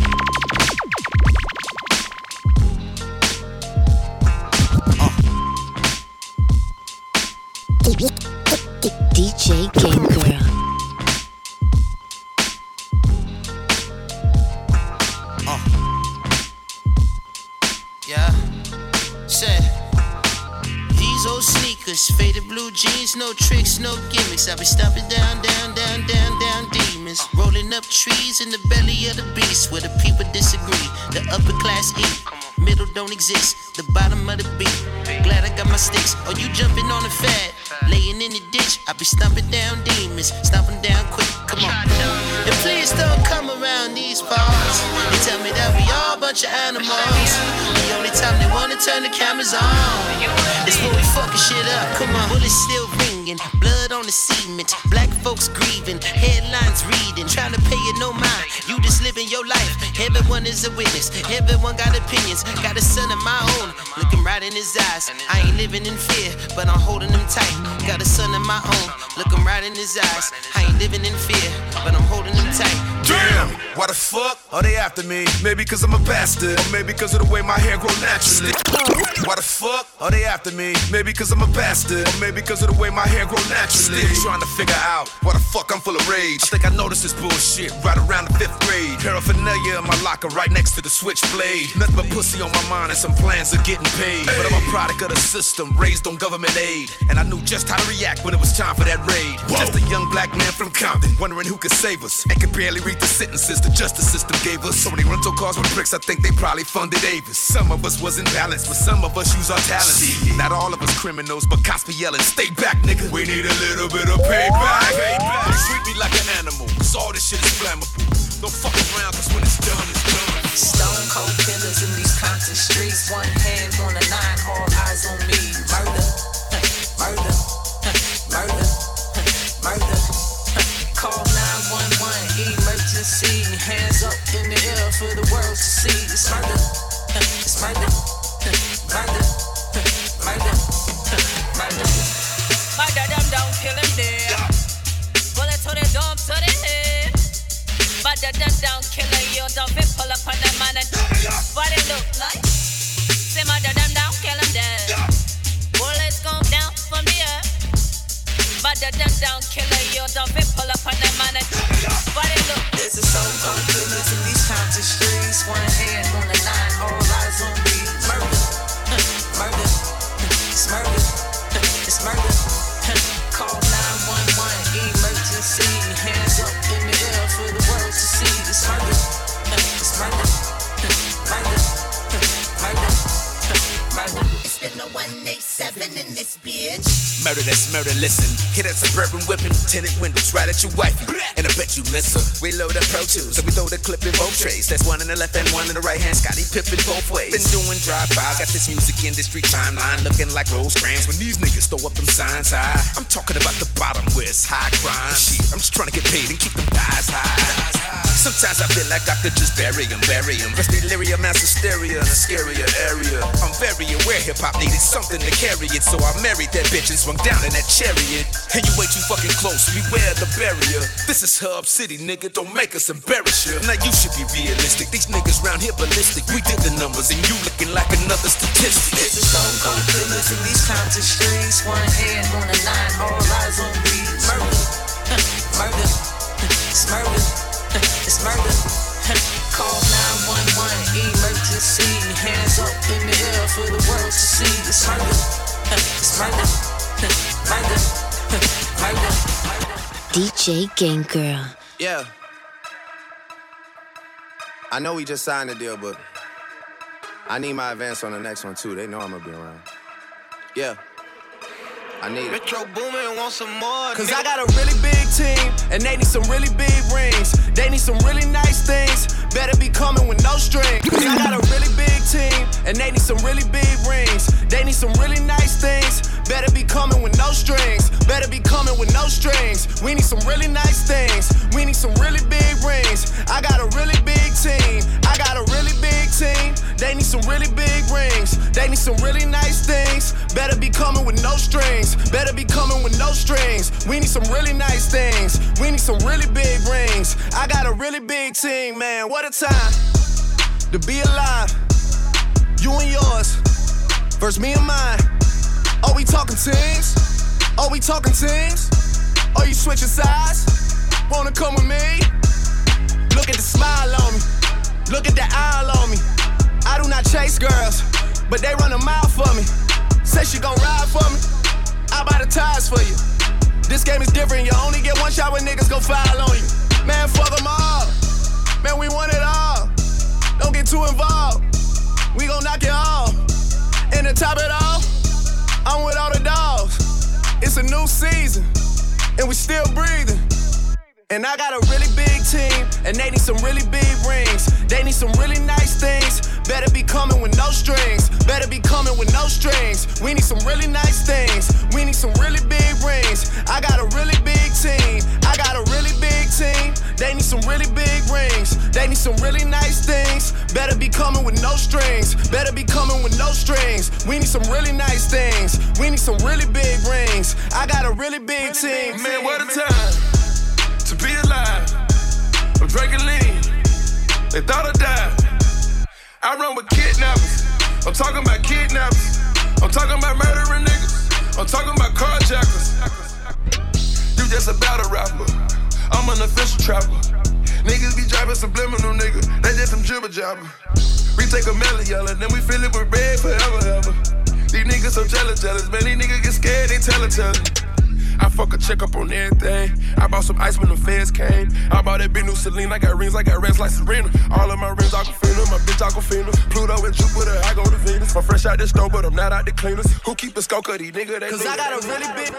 DJ Game Girl. Yeah, said these old sneakers, faded blue jeans, no tricks, no gimmicks. I be stomping down, down, down, down, down demons, rolling up trees in the belly of the beast where the people disagree. The upper class eat, middle don't exist, the bottom of the beat. Glad I got my sticks. Oh, you jumping on the fad, laying in the ditch. I be stomping down demons, stomping down quick. Come on, and please don't come around these parts. They tell me that we all a bunch of animals. The only time they wanna turn the cameras on is when we fucking shit up. Come on, bullets still ringing, blood on the cement, black folks grieving, headlines reading, trying to pay you no mind. You just living your life. Everyone is a witness. Everyone got opinions. Got a son of my own, looking right in his eyes. I ain't living in fear, but I'm holding him tight. Got a son of my own, looking right in his eyes. I ain't living in fear, but I'm holding him tight. Damn, why the fuck are they after me? Maybe cause I'm a bastard, or maybe cause of the way my hair grow naturally. Why the fuck are they after me? Maybe cause I'm a bastard, or maybe cause of the way my hair grow naturally. Still trying to figure out why the fuck I'm full of rage. I think I noticed this bullshit right around the 5th grade. Paraphernalia in my locker right next to the switchblade. Nothing but pussy on my mind and some plans of getting paid. But I'm a product of the system, raised on government aid, and I knew just how to react when it was time for that raid. Just a young black man from Compton, wondering who could save us, and could barely read the sentences the justice system gave us. So many rental cars with bricks, I think they probably funded Avis. Some of us wasn't balanced, but some of us use our talents. Not all of us criminals, but cops be yelling, stay back, nigga. We need a little bit of payback. Don't treat me like an animal, cause all this shit is flammable. Don't fuck around, cause when it's done, it's done. Stone cold killers in these Compton streets. One hand on the 9, all eyes on me. Murder, murder, murder, murder. Call 911, emergency. Hands up in the air for the world to see. It's murder, it's murder, murder, murder, murder. Murder them down, kill them there. Bullet to the dome, to the head. Murder them down, kill them, you don't be pull up on them man and what it look like. Say murder them down, kill them dead. Bullets come down from the air. Murder them down, kill them, you don't be pull up on them man and what it look. There's a soul cold killers in these Compton streets. One hand on the 9, all eyes on me. Murder, murder, it's murder, it's murder. Call 911, emergency. Hands up in the air for the world to see. It's murder, it's murder, murder, murder, murder. It's been a one 187 in this bitch. Murder, that's murder, listen. Hit that suburban whipping, tinted windows right at your wifey. And I bet you miss her. We load up Pro Tools, so we throw the clip in both trays. That's one in the left and one in the right hand. Scotty Pippen both ways. Been doing drive-by, got this music industry timeline looking like Rosecrans when these niggas throw up them signs high. I'm talking about the bottom where it's high crime. Shit, I'm just trying to get paid and keep them thighs high. Sometimes I feel like I could just bury him. Rest delirium, mass hysteria in a scarier area. I'm very aware hip-hop needed something to carry it, so I married that bitch and swung down in that chariot. And you way too fucking close, beware the barrier. This is Hub City, nigga, don't make us embarrass you. Now you should be realistic, these niggas round here ballistic. We did the numbers and you looking like another statistic. It's a stone cold killers in these Compton streets. One hand on the line, all eyes on me. Murder, murder, it's murder, it's murder. Call 911, emergency. Hands up in the air for the world to see. It's murder, it's murder, murder, murder. DJ Game Girl. Yeah. I know we just signed a deal, but I need my advance on the next one too. They know I'm gonna be around. Yeah. I need it. Metro Boomin want some more. Cause I got a really big team, and they need some really big rings. They need some really nice things. Better be coming with no strings. Cause I got a really big team, and they need some really big rings. They need some really nice things. Better be coming with no strings. Better be coming with no strings. We need some really nice things. We need some really big rings. I got a really big team. I got a really big team. They need some really big rings. They need some really nice things. Better be coming with no strings. Better be coming with no strings. We need some really nice things. We need some really big rings. I got a really big team, man. What a time to be alive. You and yours versus me and mine. Are we talking teams? Are we talking teams? Are you switching sides? Wanna come with me? Look at the smile on me. Look at the eye on me. I do not chase girls, but they run a mile for me. Say she gon' ride for me. I buy the tires for you. This game is different. You only get one shot when niggas go foul on you. Man, fuck them all. Man, we want it all. Don't get too involved. We gon' knock it off. And to top it off, I'm with all the dogs. It's a new season, and we still breathing. And I got a really big team, and they need some really big rings. They need some really nice things. Better be coming with no strings. Better be coming with no strings. We need some really nice things. We need some really big rings. I got a really big team. I got a really big team. They need some really big rings. They need some really nice things. Better be coming with no strings. Better be coming with no strings. We need some really nice things. We need some really big rings. I got a really big team. Man, what a time to be alive. I'm drinking lean. They thought I died. I run with kidnappers. I'm talking about kidnappers. I'm talking about murdering niggas. I'm talking about carjackers. You just a battle rapper. I'm an official trapper. Niggas be driving subliminal, nigga. They just some jibber jabber. We take a melon yellow, then we fill it with red forever, ever. These niggas so jealous. Man, these niggas get scared, they tell it. I fuck a check up on everything. I bought some ice when the feds came. I bought that big new Celine. I got rings, I got rings like Serena. All of my rings Aquafina, my bitch Aquafina. Pluto and Jupiter, I go to Venus. I'm fresh out the stove, but I'm not out the cleaners. Who keep the skull cut, these niggas? Cause I got a really big.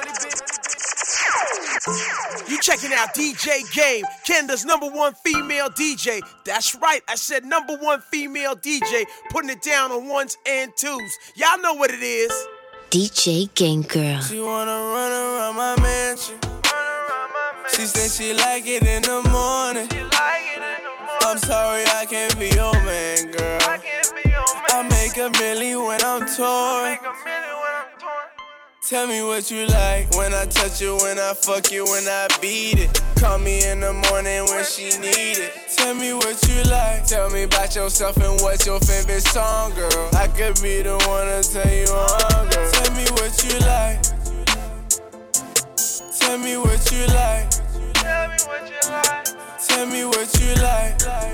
You checking out DJ Game, Canada's #1 female DJ. That's right, I said #1 female DJ, putting it down on ones and twos. Y'all know what it is. DJ Game Girl. She wanna run around my mansion. She said she like it in the morning. I'm sorry I can't be your man, girl. I make a million when I'm touring. Tell me what you like when I touch you, when I fuck you, when I beat it. Call me in the morning when she need it. Tell me what you like. Tell me about yourself and what's your favorite song, girl. I could be the one to tell you on, girl. Tell me what you like. Tell me what you like. Tell me what you like. Tell me what you like.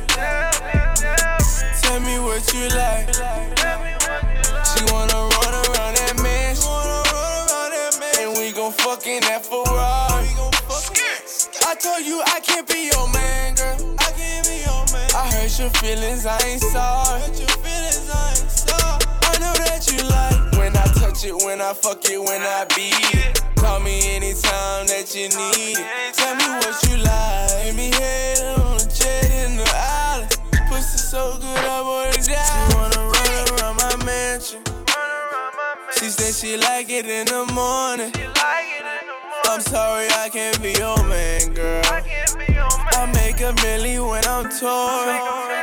Tell me what you like. She wanna run around that mansion. And we gon' fuck in that Ferrari. I told you I can't be your man, girl. I can't be your man. I hurt your feelings, I ain't sorry. I know that you like when I touch it, I fuck it, when I beat it. Call me anytime that you need it. Tell me what you like. Give me head on the jet in the island. Pussy so good, I wanna die. She wanna run around my mansion. She said she like it in the morning. I'm sorry, I can't be your man, girl. I make a million when I'm touring.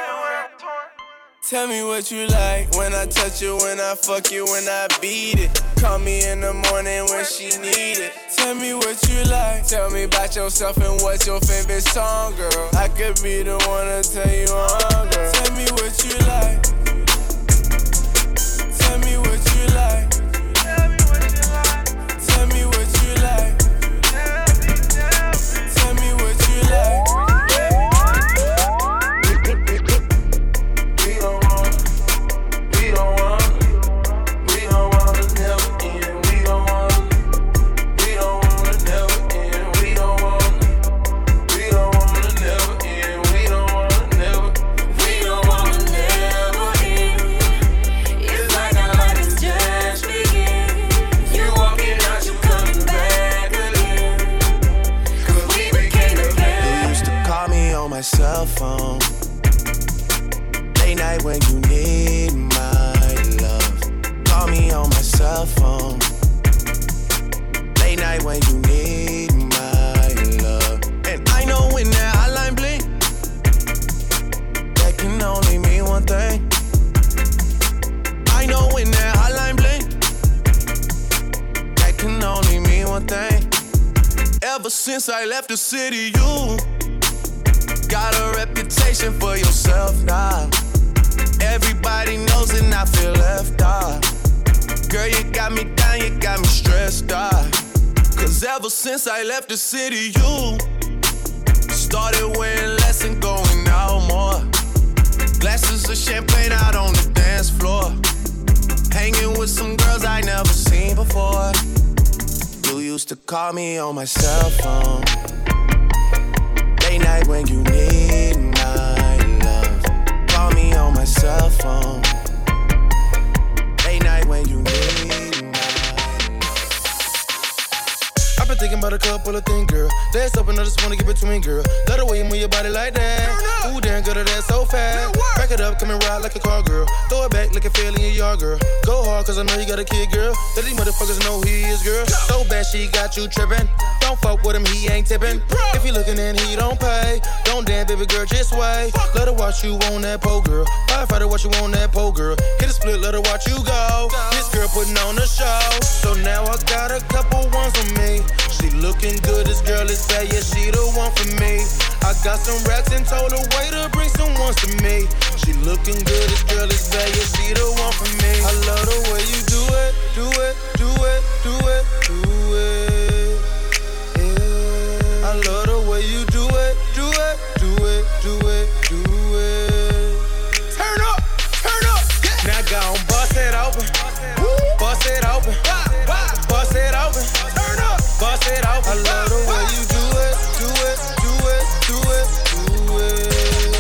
Tell me what you like. When I touch you, when I fuck you, when I beat it. Call me in the morning when she need it. Tell me what you like. Tell me about yourself and what's your favorite song, girl. I could be the one to tell you on, girl. Tell me what you like. Tell me what you like. Tell me what you like. Tell me what you like. We don't want to never end. We don't want to never end. We don't want to never end. We don't want to never end. It's like our life is just beginning. You walking out, you coming back again. 'Cause we became a pair. You used to call me on my cell phone. Late night when you need my love. Call me on my cell phone. Late night when you need my love. And I know when that hotline blink, that can only mean one thing. I know when that hotline blink, that can only mean one thing. Ever since I left the city, you got a reputation for yourself now. Everybody knows and I feel left out. Girl, you got me down, you got me stressed out. 'Cause ever since I left the city, you started wearing less and going out more. Glasses of champagne out on the dance floor. Hanging with some girls I never seen before. You used to call me on my cell phone. Late night when you need my love. Call me on my cell phone. Late night when you need my I've been thinking about a couple of things, girl. That's up and I just wanna get between, girl. Love the way you move your body like that. Ooh, damn good at that so fast. Back it up, come and ride like a car, girl. Throw it back like a fail in your yard, girl. Go hard, cause I know you got a kid, girl. Let these motherfuckers know who he is, girl. So bad she got you trippin'. Don't fuck with him, he ain't tippin'. If you looking in, he don't pay. Don't dance, baby girl, just wait. Let her watch you on that pole, girl. Firefighter watch you on that pole, girl. Hit a split, let her watch you go. This girl putting on a show. So now I got a couple ones on me. She looking good, this girl is bad, yeah, she the one for me. I got some racks and told her waiter bring some ones to me. She looking good, this girl is bad, yeah, she the one for me. I love the way you do it, do it, do it, do it, do it. Yeah. I love the way you do it, do it, do it, do it, do it. Turn up, yeah. Now go on, bust it open, bust it open, bust it open. Turn up, bust it open. I love the way you do it, do it, do it, do it, do it.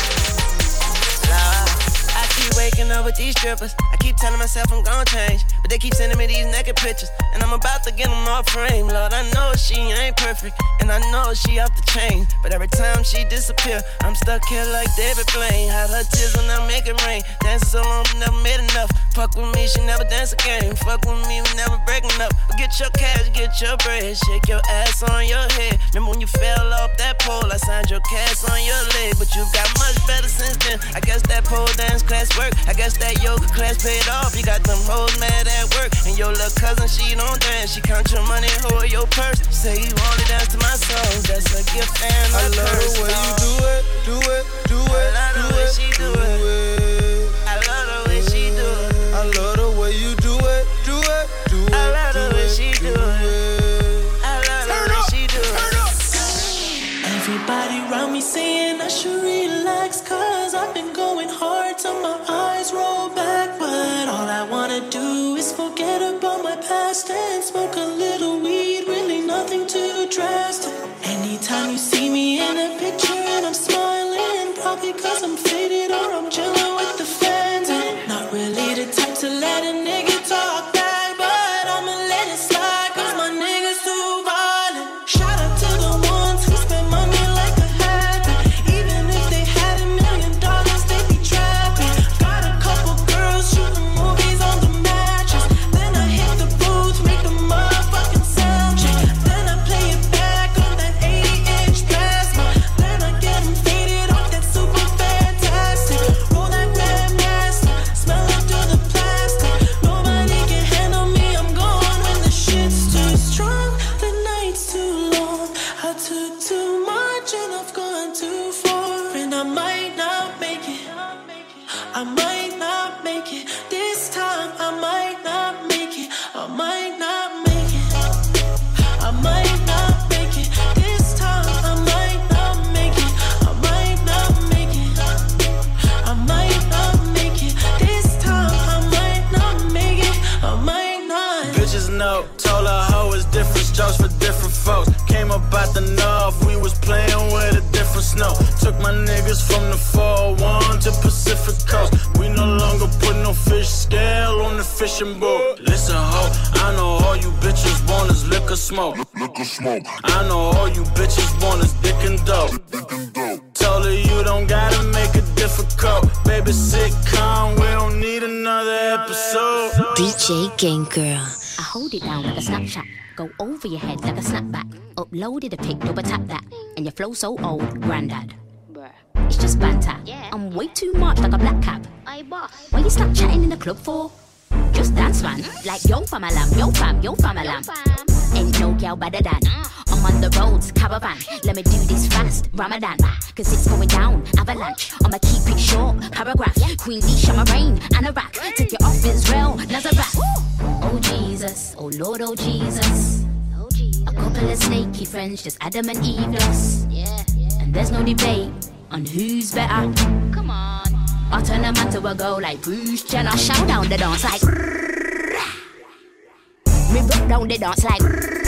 I keep waking up with these strippers. I keep telling myself I'm gonna change, but they keep sending me these naked pictures, and I'm about to get them off frame. Lord, I know she ain't perfect, and I know she off the chain, but every time she disappear, I'm stuck here like David Blaine. Hide her tears when I make it rain. Dancing so long, but never made enough. Fuck with me, she never dance again. Fuck with me, we never breaking up. Get your cash, get your bread, shake your ass on your head. Remember when you fell off that pole? I signed your cast on your leg, but you got much better since then. I guess that pole dance class work. I guess that yoga class paid off. You got them hoes mad at work, and your little cousin, she don't dance. She count your money, hold your purse. Say you only dance to my songs. That's a gift and a curse. I love the way you do it, do it, do it, I love the way she do it. I love the way she do it. I love the way you do it, do it, do it. I love the way she do it. I love the way she do it. Everybody around me saying I should relax, 'cause I've been going hard till my eyes roll back. But all I wanna do is forget about my past and smoke a little weed, really nothing too drastic. Anytime you see me in a picture and I'm smiling, probably 'cause I'm faded or I'm chilling with the fans. And not really the type to let a nigga talk back, but I'm know. Told her hoe it's different strokes for different folks. Came up out the north, we was playing with a different snow. Took my niggas from the 401 to Pacific Coast. We no longer put no fish scale on the fishing boat. Listen, ho, I know all you bitches want is liquor smoke. Liquor smoke. I know all you bitches want is dick and dope. Told her you don't gotta make it difficult. Baby, sitcom, we don't need another episode. DJ Game Girl. I hold it down like a Snapchat. Go over your head like a snapback. Uploaded a pic, double tap that. And your flow so old, granddad. It's just banter. I'm way too much like a black cap. Why you stop chatting in the club for? Just dance, man. Like yo fam alam, yo fam alam. Ain't no girl better than. I'm on the roads, caravan. Let me do this fast, Ramadan. Cause it's going down, avalanche. I'ma keep it short, paragraph. Queen Lisha, my rain, Anorak. Take it off Israel, Nazareth. Oh Jesus, oh Lord, oh Jesus. A couple of snaky friends, just Adam and Eve lost. And there's no debate on who's better. Come on. I turn a man to a girl like Bruce Jenner. Shout down the dance like me broke down the dance like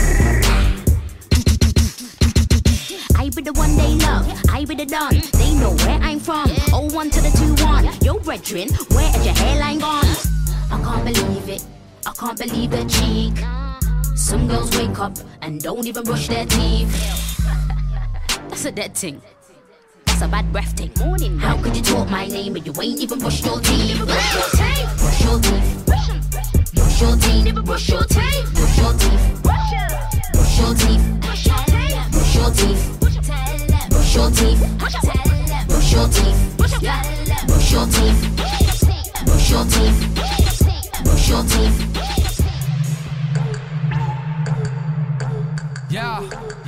I be the one they love, I be the done. They know where I'm from. 01 to the 21. Yo brethren, where is your hairline gone? I can't believe it, I can't believe the cheek. Some girls wake up and don't even brush their teeth. That's a dead thing. That's a bad breath thing. Morning. How could you talk my name but you ain't even brush your teeth? Brush your teeth. Brush your teeth. Brush your teeth. Brush your teeth. Brush your teeth. Brush your teeth. Brush your teeth. Brush your teeth. Brush your teeth. Brush your teeth. Brush your teeth. Brush your teeth. Brush your teeth. Yeah.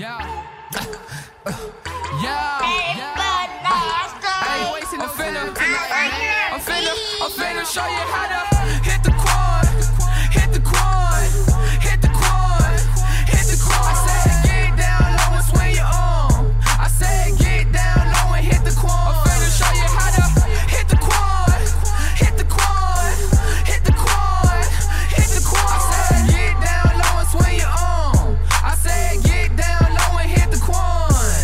I'm finna show you how to hit the quad, hit the quad, hit the quad, hit the quad. I said get down low and swing your arm. I said get down low and hit the quad. I'm finna show you how to hit the quad, hit the quad, hit the quad, hit the quad. I said get down low and swing your arm. I said get down low and hit the quad.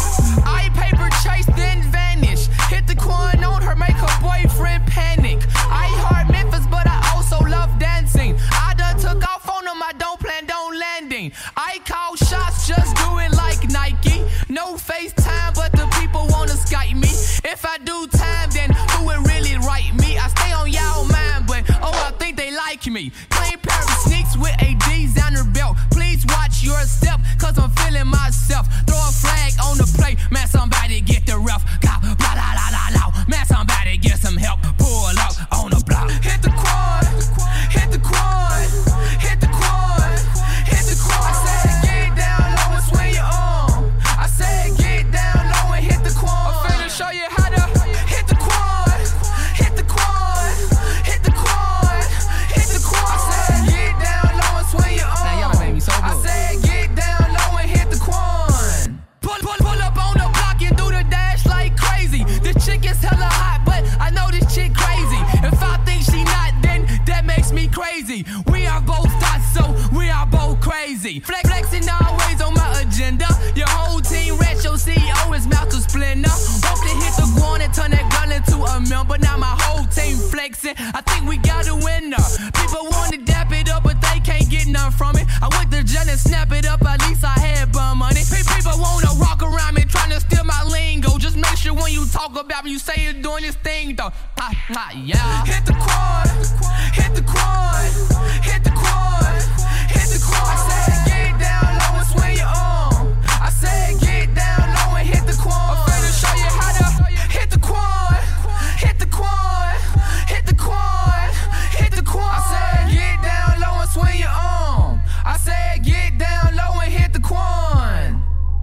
I paper chase then vanish. Hit the quad on her, make her boyfriend panic. I heart Memphis, but I also love dancing. I done took off on them, I don't plan on landing. I call shots, just do it like Nike. No FaceTime, but the people wanna Skype me. If I do time, then who would really write me? I stay on y'all mind, but oh, I think they like me. Clean pair of sneaks with a designer belt. Please watch your step, cause I'm feeling myself. Throw a flag on the plate, man, somebody get the ref. Blah, blah, la, la, la, la. Man, somebody get some help. Pull up on the block. Hit the quad, hit the quad, hit the quad, hit the quad. I said get down low and swing your arm. I said get down low and hit the quad. I'm finna show you how to hit the quad, hit the quad, hit the quad, hit the quad. I said get down low and swing your arm. Now y'all made me so good. I said get down low and hit the quad. Pull up on the block and do the dash like crazy. This chick is hella hot, but I know this chick crazy. If I think she not, then that makes me crazy. We are both thoughts, so we are both crazy. Flexing always on my agenda. Your whole team rich, your CEO is mouth to splendor. Hope to hit the guan and turn that girl into a member. Now my whole team flexing. I think we got a winner. People want to dap it up, but they can't get none from it. I went to jail and snap it up, at least I had bum money. People wanna walk around me trying to steal my lingo. Just make sure when you talk about me, you say you're doing this thing though. Yeah. Hit the quad, hit the quad, hit the quad, hit the quad. I said get down low and swing your arm. I said get down low and hit the quad. I'm finna show you how to hit the quad, hit the quad, hit the quad, hit the quad. I said get down low and swing your arm. I said get down low and hit the quad.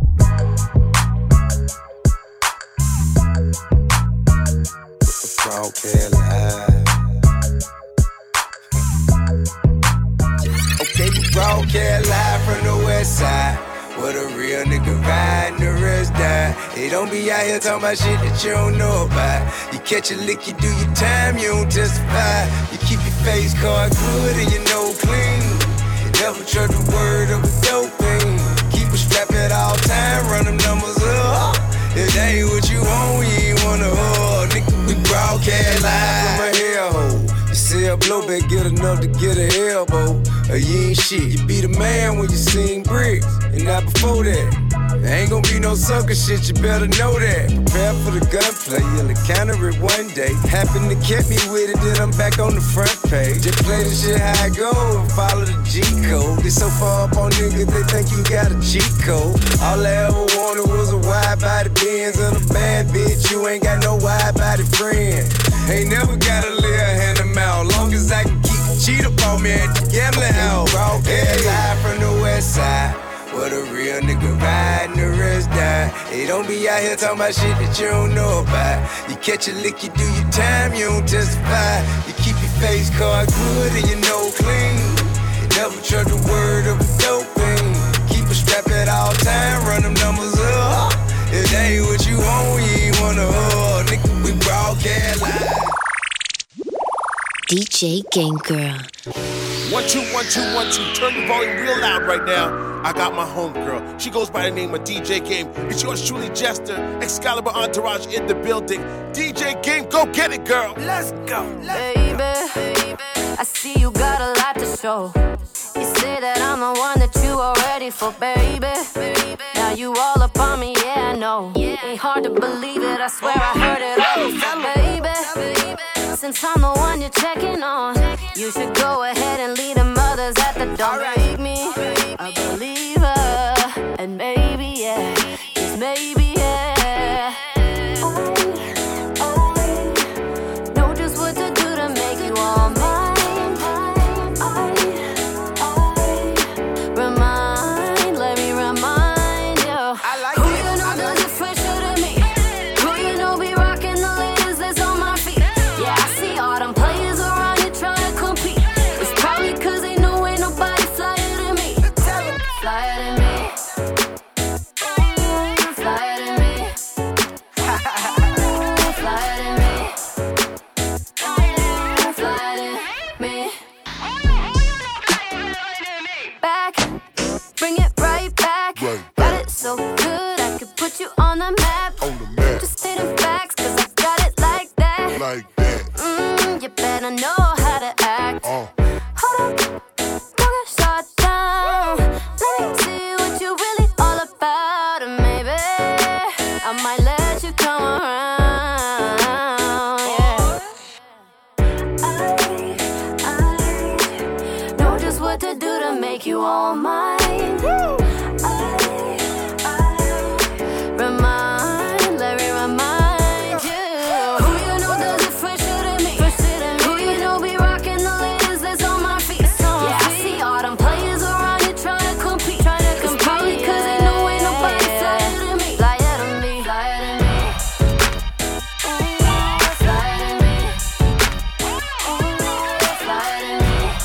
Broadcast live. Okay, we broadcast live from the west side. What a real nigga ride and the rest die. They don't be out here talking about shit that you don't know about. You catch a lick, you do your time, you don't testify. You keep your face card good and your nose clean. You never enough to get a elbow, or you ain't shit. You be the man when you sing bricks, and not before that. There ain't gonna be no sucker shit, you better know that. Prepare for the gunplay, you'll encounter it one day. Happen to keep me with it, then I'm back on the front page. Just play the shit how I go and follow the G code. They so far up on niggas, they think you got a cheat code. All I ever wanted was a wide body Benz and a bad bitch. You ain't got no wide body friend. Ain't never gotta lay a hand in mouth. Long as I can keep the cheat up on me at the gambling house. Yeah, live from the west side. What a real nigga ride and the rest die. They don't be out here talking about shit that you don't know about. You catch a lick, you do your time, you don't testify. You keep your face card good and your nose clean. Never trust the word of a dope fiend. Keep a strap at all time, run them numbers up. If that ain't what you want, you ain't wanna hug. Nigga, we broadcast live. DJ Game Girl. 1 2 1 2 1 2. Turn the volume real loud right now. I got my homegirl. She goes by the name of DJ Game. It's yours truly, Jester. Excalibur Entourage in the building. DJ Game, go get it, girl. Let's go. Baby, I see you got a lot to show. You say that I'm the one that you are ready for, baby. Now you all up on me, yeah, I know. Ain't hard to believe it, I swear I heard it all before, baby. Since I'm the one you're checking on, you should go ahead and leave the mothers at the door. Make me a believer, and maybe, yeah, just maybe, yeah. I know just what to do to make you all mine. Let me remind you. Who you know does it fresher than me? Who you know be rocking the latest that's on my feet? Yeah, I see all them players around you trying to compete. It's probably cause they know ain't nobody flyer than me. Flyer than me. Flyer than me. Flyer than me. Flyer than me. Back, bring it right back. Got it so good I could put you on the map. Just stating facts cause I got it like that. You better know how to act. Hold up, don't get shot down. Let me see what you really all about. And maybe I might let you come around. Yeah. I know just what to do to make you all mine. Let me remind you. Who you know does it fresher than me? Who you know be rocking the latest that's on my feet? Yeah, I see all them players around you trying to compete. It's probably cause they know ain't nobody flyer than me. Flyer than me. Flyer than me. Flyer than me. Flyer than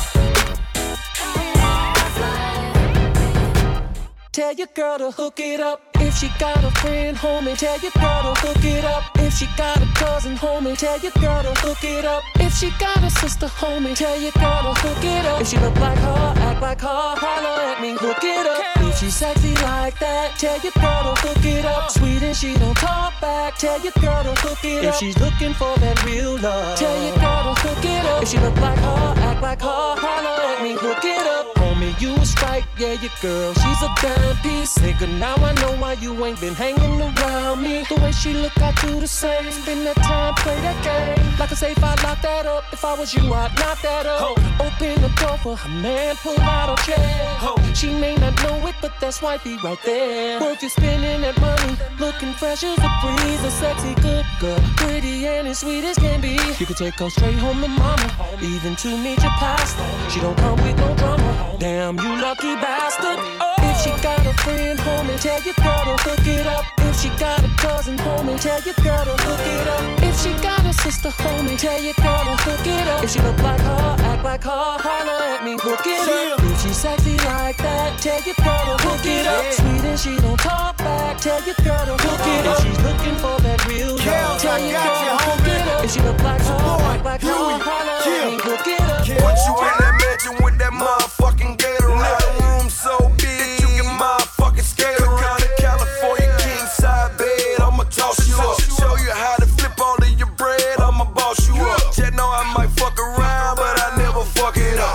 me. Tell your girl to hook it up. If she got a friend, homie, tell your girl to hook it up. If she got a cousin, homie, tell your girl to hook it up. If she got a sister, homie, tell your girl to hook it up. If she look like her, act like her, holler at me, hook it up. If she sexy like that, tell your girl to hook it up. Sweet and she don't talk back, tell your girl to hook it up. If she's looking for that real love, tell your girl to hook it up. If she look like her, act like her, holler at me, hook it up. Homie, you was right, yeah, your girl, she's a dime piece. Nigga, now I know why you ain't been hanging around me. The way she look, I do the same. Spend that time, play that game. Like I say, if I lock that up, if I was you, I'd knock that up. Open the door for her man, pull out a chair. She may not know it, but that's wifey right there. Worth you spending that money, looking fresh as a breeze. A sexy good girl, pretty and as sweet as can be. You could take her straight home to mama, even to meet your pastor. She don't come with no drama. Damn, you lucky bastard. If she got a friend, homie, tell your girl to hook it up. If she got a cousin, homie, tell your girl to hook it up. If she got a sister, homie, tell your girl to hook it up. If she look like her, act like her, holler at me, hook it up. If she sexy like that, tell your girl to hook it up. Sweet and she don't talk back, tell your girl to hook it up. If she's looking for that real love, tell your girl to hook it up. If she look like her, act like her, holler at me, hook it up. Put you in that mansion with that motherfucking gator. Living room so big, you can motherfucking skate around in California king side bed. I'ma toss you up, show you how to flip all of your bread. I'ma boss you up. Just know I might fuck around, but I never fuck it up.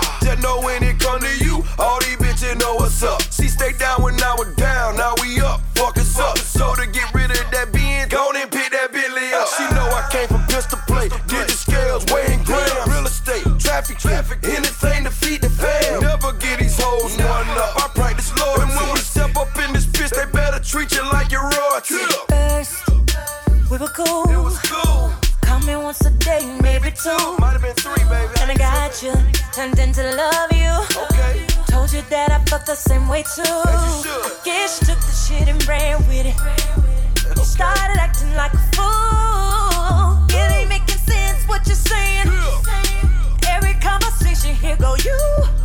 you know what's up. She stayed down when I was down, now we up, fuck us up. So to get rid of that Benz, go on and pick that Bentley up. She know I came from pistol play, did the scales, weighing grams. Real estate, traffic, anything to feed the fam. Never get these hoes one up, I practice loyalty. And when we step up in this bitch, they better treat you like you're royalty. First, we were cool. It was cool. Call me once a day, maybe two. Might have been three, baby. And I got you, turned into love you. Okay. Told you that I felt the same way too. I guess you took the shit and ran with it. You started acting like a fool. It ain't making sense what you're saying. Every conversation here go you.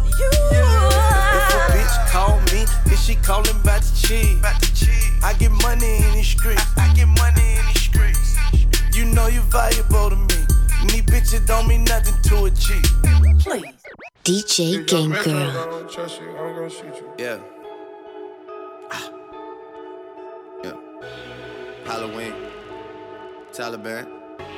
If a bitch call me, is she calling about the cheese? I get money in these streets. I get money in these streets. You know you valuable to me. And these bitches don't mean nothing to a G. Please. DJ Game Girl. Yeah. Yeah. Halloween. Taliban.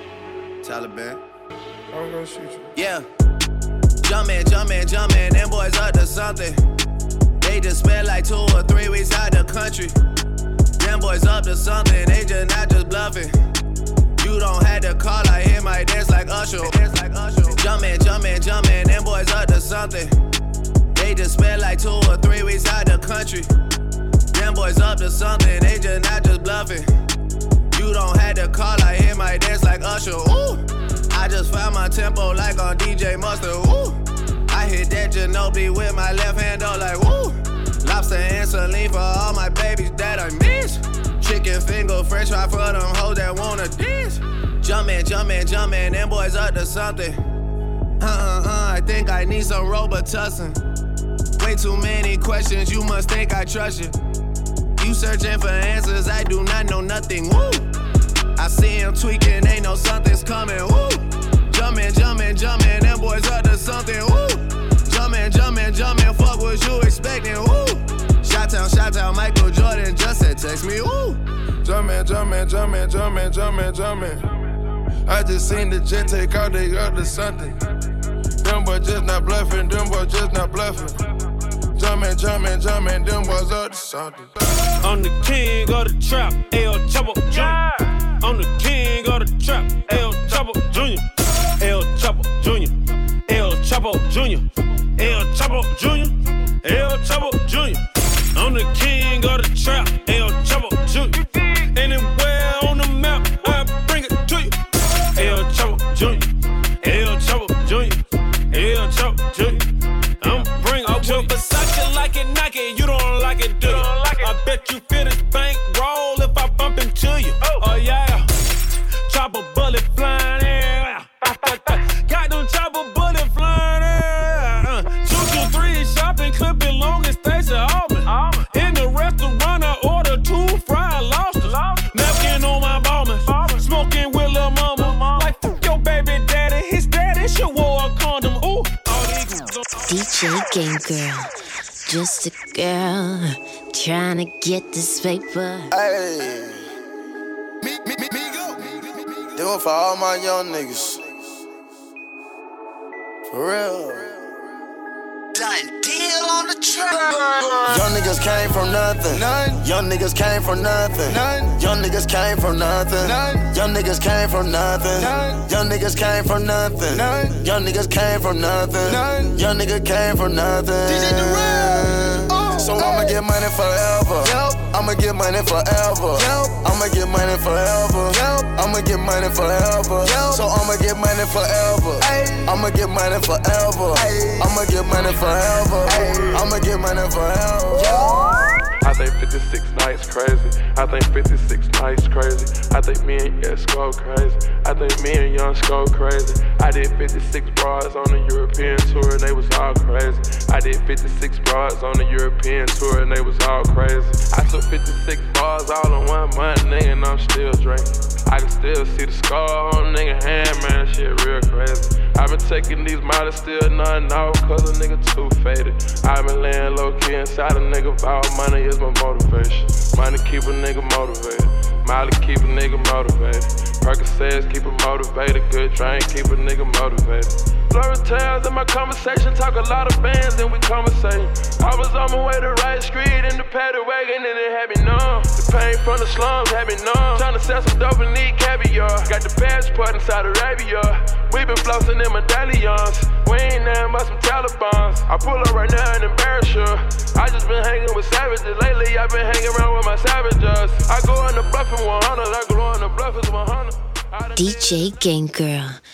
I'm gonna shoot you. Yeah. Jumpin', them boys up to something. They just spent like 2 or 3 weeks out the country. Them boys up to something, they just not just bluffing. You don't have to call, I hear my dance like Usher. Jumpin', them boys up to something. They just spent like 2 or 3 weeks out the country. Them boys up to something, they just not just bluffing. You don't have to call, I hear my dance like Usher. Ooh, I just found my tempo like on DJ Mustard. Ooh, I hit that Ginobili with my left hand, though, like woo. Lobster and saline for all my babies that I miss. Chicken finger, french fry for them hoes that wanna dance. Jumpin', them boys up to something. I think I need some Robitussin. Way too many questions, you must think I trust you. You searching for answers, I do not know nothing, woo. I see him tweaking, they know something's coming, woo. Jumpin', them boys up to something, woo. Jumpin', fuck what you expecting, woo. Shout-out, Michael Jordan just said text me, woo. Jumpin'. I just seen the jet take out, they up to something. Them boys just not bluffing, Jumpin', them boys up to something. I'm the king of the trap, El Chapo Jr. I'm the king of the trap, El Chapo Jr. El Chapo Jr. El Chapo Jr. El Chapo Jr. El Chapo Jr. I'm the king of the trap, El Chapo Jr. Anywhere on the map, I bring it to you. El Chapo Jr. El Chapo Jr. El Chapo Jr. I'm bringing it to you. Versace like it, Nike, you don't like it, do you? I bet you feel this bank roll if I bump into you. Oh yeah, chopper bullet flying air. Got them chopper bullet flying air. 223 shopping, clipping long and Stacey Allman. In the restaurant, I ordered 2 fried lobsters. Napkin on my ballman, smoking with lil' mama. Like fuck your baby daddy, his daddy should wore a condom. Ooh, DJ Game Girl. Just a girl trying to get this paper. Hey, do it for all my young niggas. For real. Done deal on the track. Young niggas came from nothing. Young niggas came from nothing. Young niggas came from nothing. Young niggas came from nothing. Young niggas came from nothing. Young niggas came from nothing. Young nigga came from nothing. So I'ma get money forever. I'ma get money forever. I'ma get money forever. I'ma get money forever. So I'ma get money forever. I'ma get money forever. I'ma get money forever. I'ma get money forever. I think 56 nights crazy. I think 56 nights crazy. I think me and Yes go crazy. I think me and Young go crazy. I did 56 bras on the European tour and they was all crazy. I did 56 bras on the European tour and they was all crazy. I took 56 bars all in 1 month, nigga, and I'm still drinking. I can still see the scar on a nigga hand, man, that shit real crazy. I've been taking these models, still nothing off, cause a nigga too faded. I've been laying low key inside a nigga, vow money is my motivation. Money keep a nigga motivated. Molly keep a nigga motivated. Percocets keep a motivated. Good drink keep a nigga motivated. Blurry tales in my conversation, talk a lot of bands, then we conversate. I was on my way to Riot Street in the paddy wagon, and it had me numb. The pain from the slums had me numb. Tryna sell some dope and need caviar. Got the passport in Saudi Arabia. We been flossing in medallions. We ain't nothing but some Talibans. I pull up right now and embarrass you. I just been hanging with savages. Lately I've been hanging around with my savages. I go on the bluff in 100. I go on the bluff is 100. DJ Game Girl,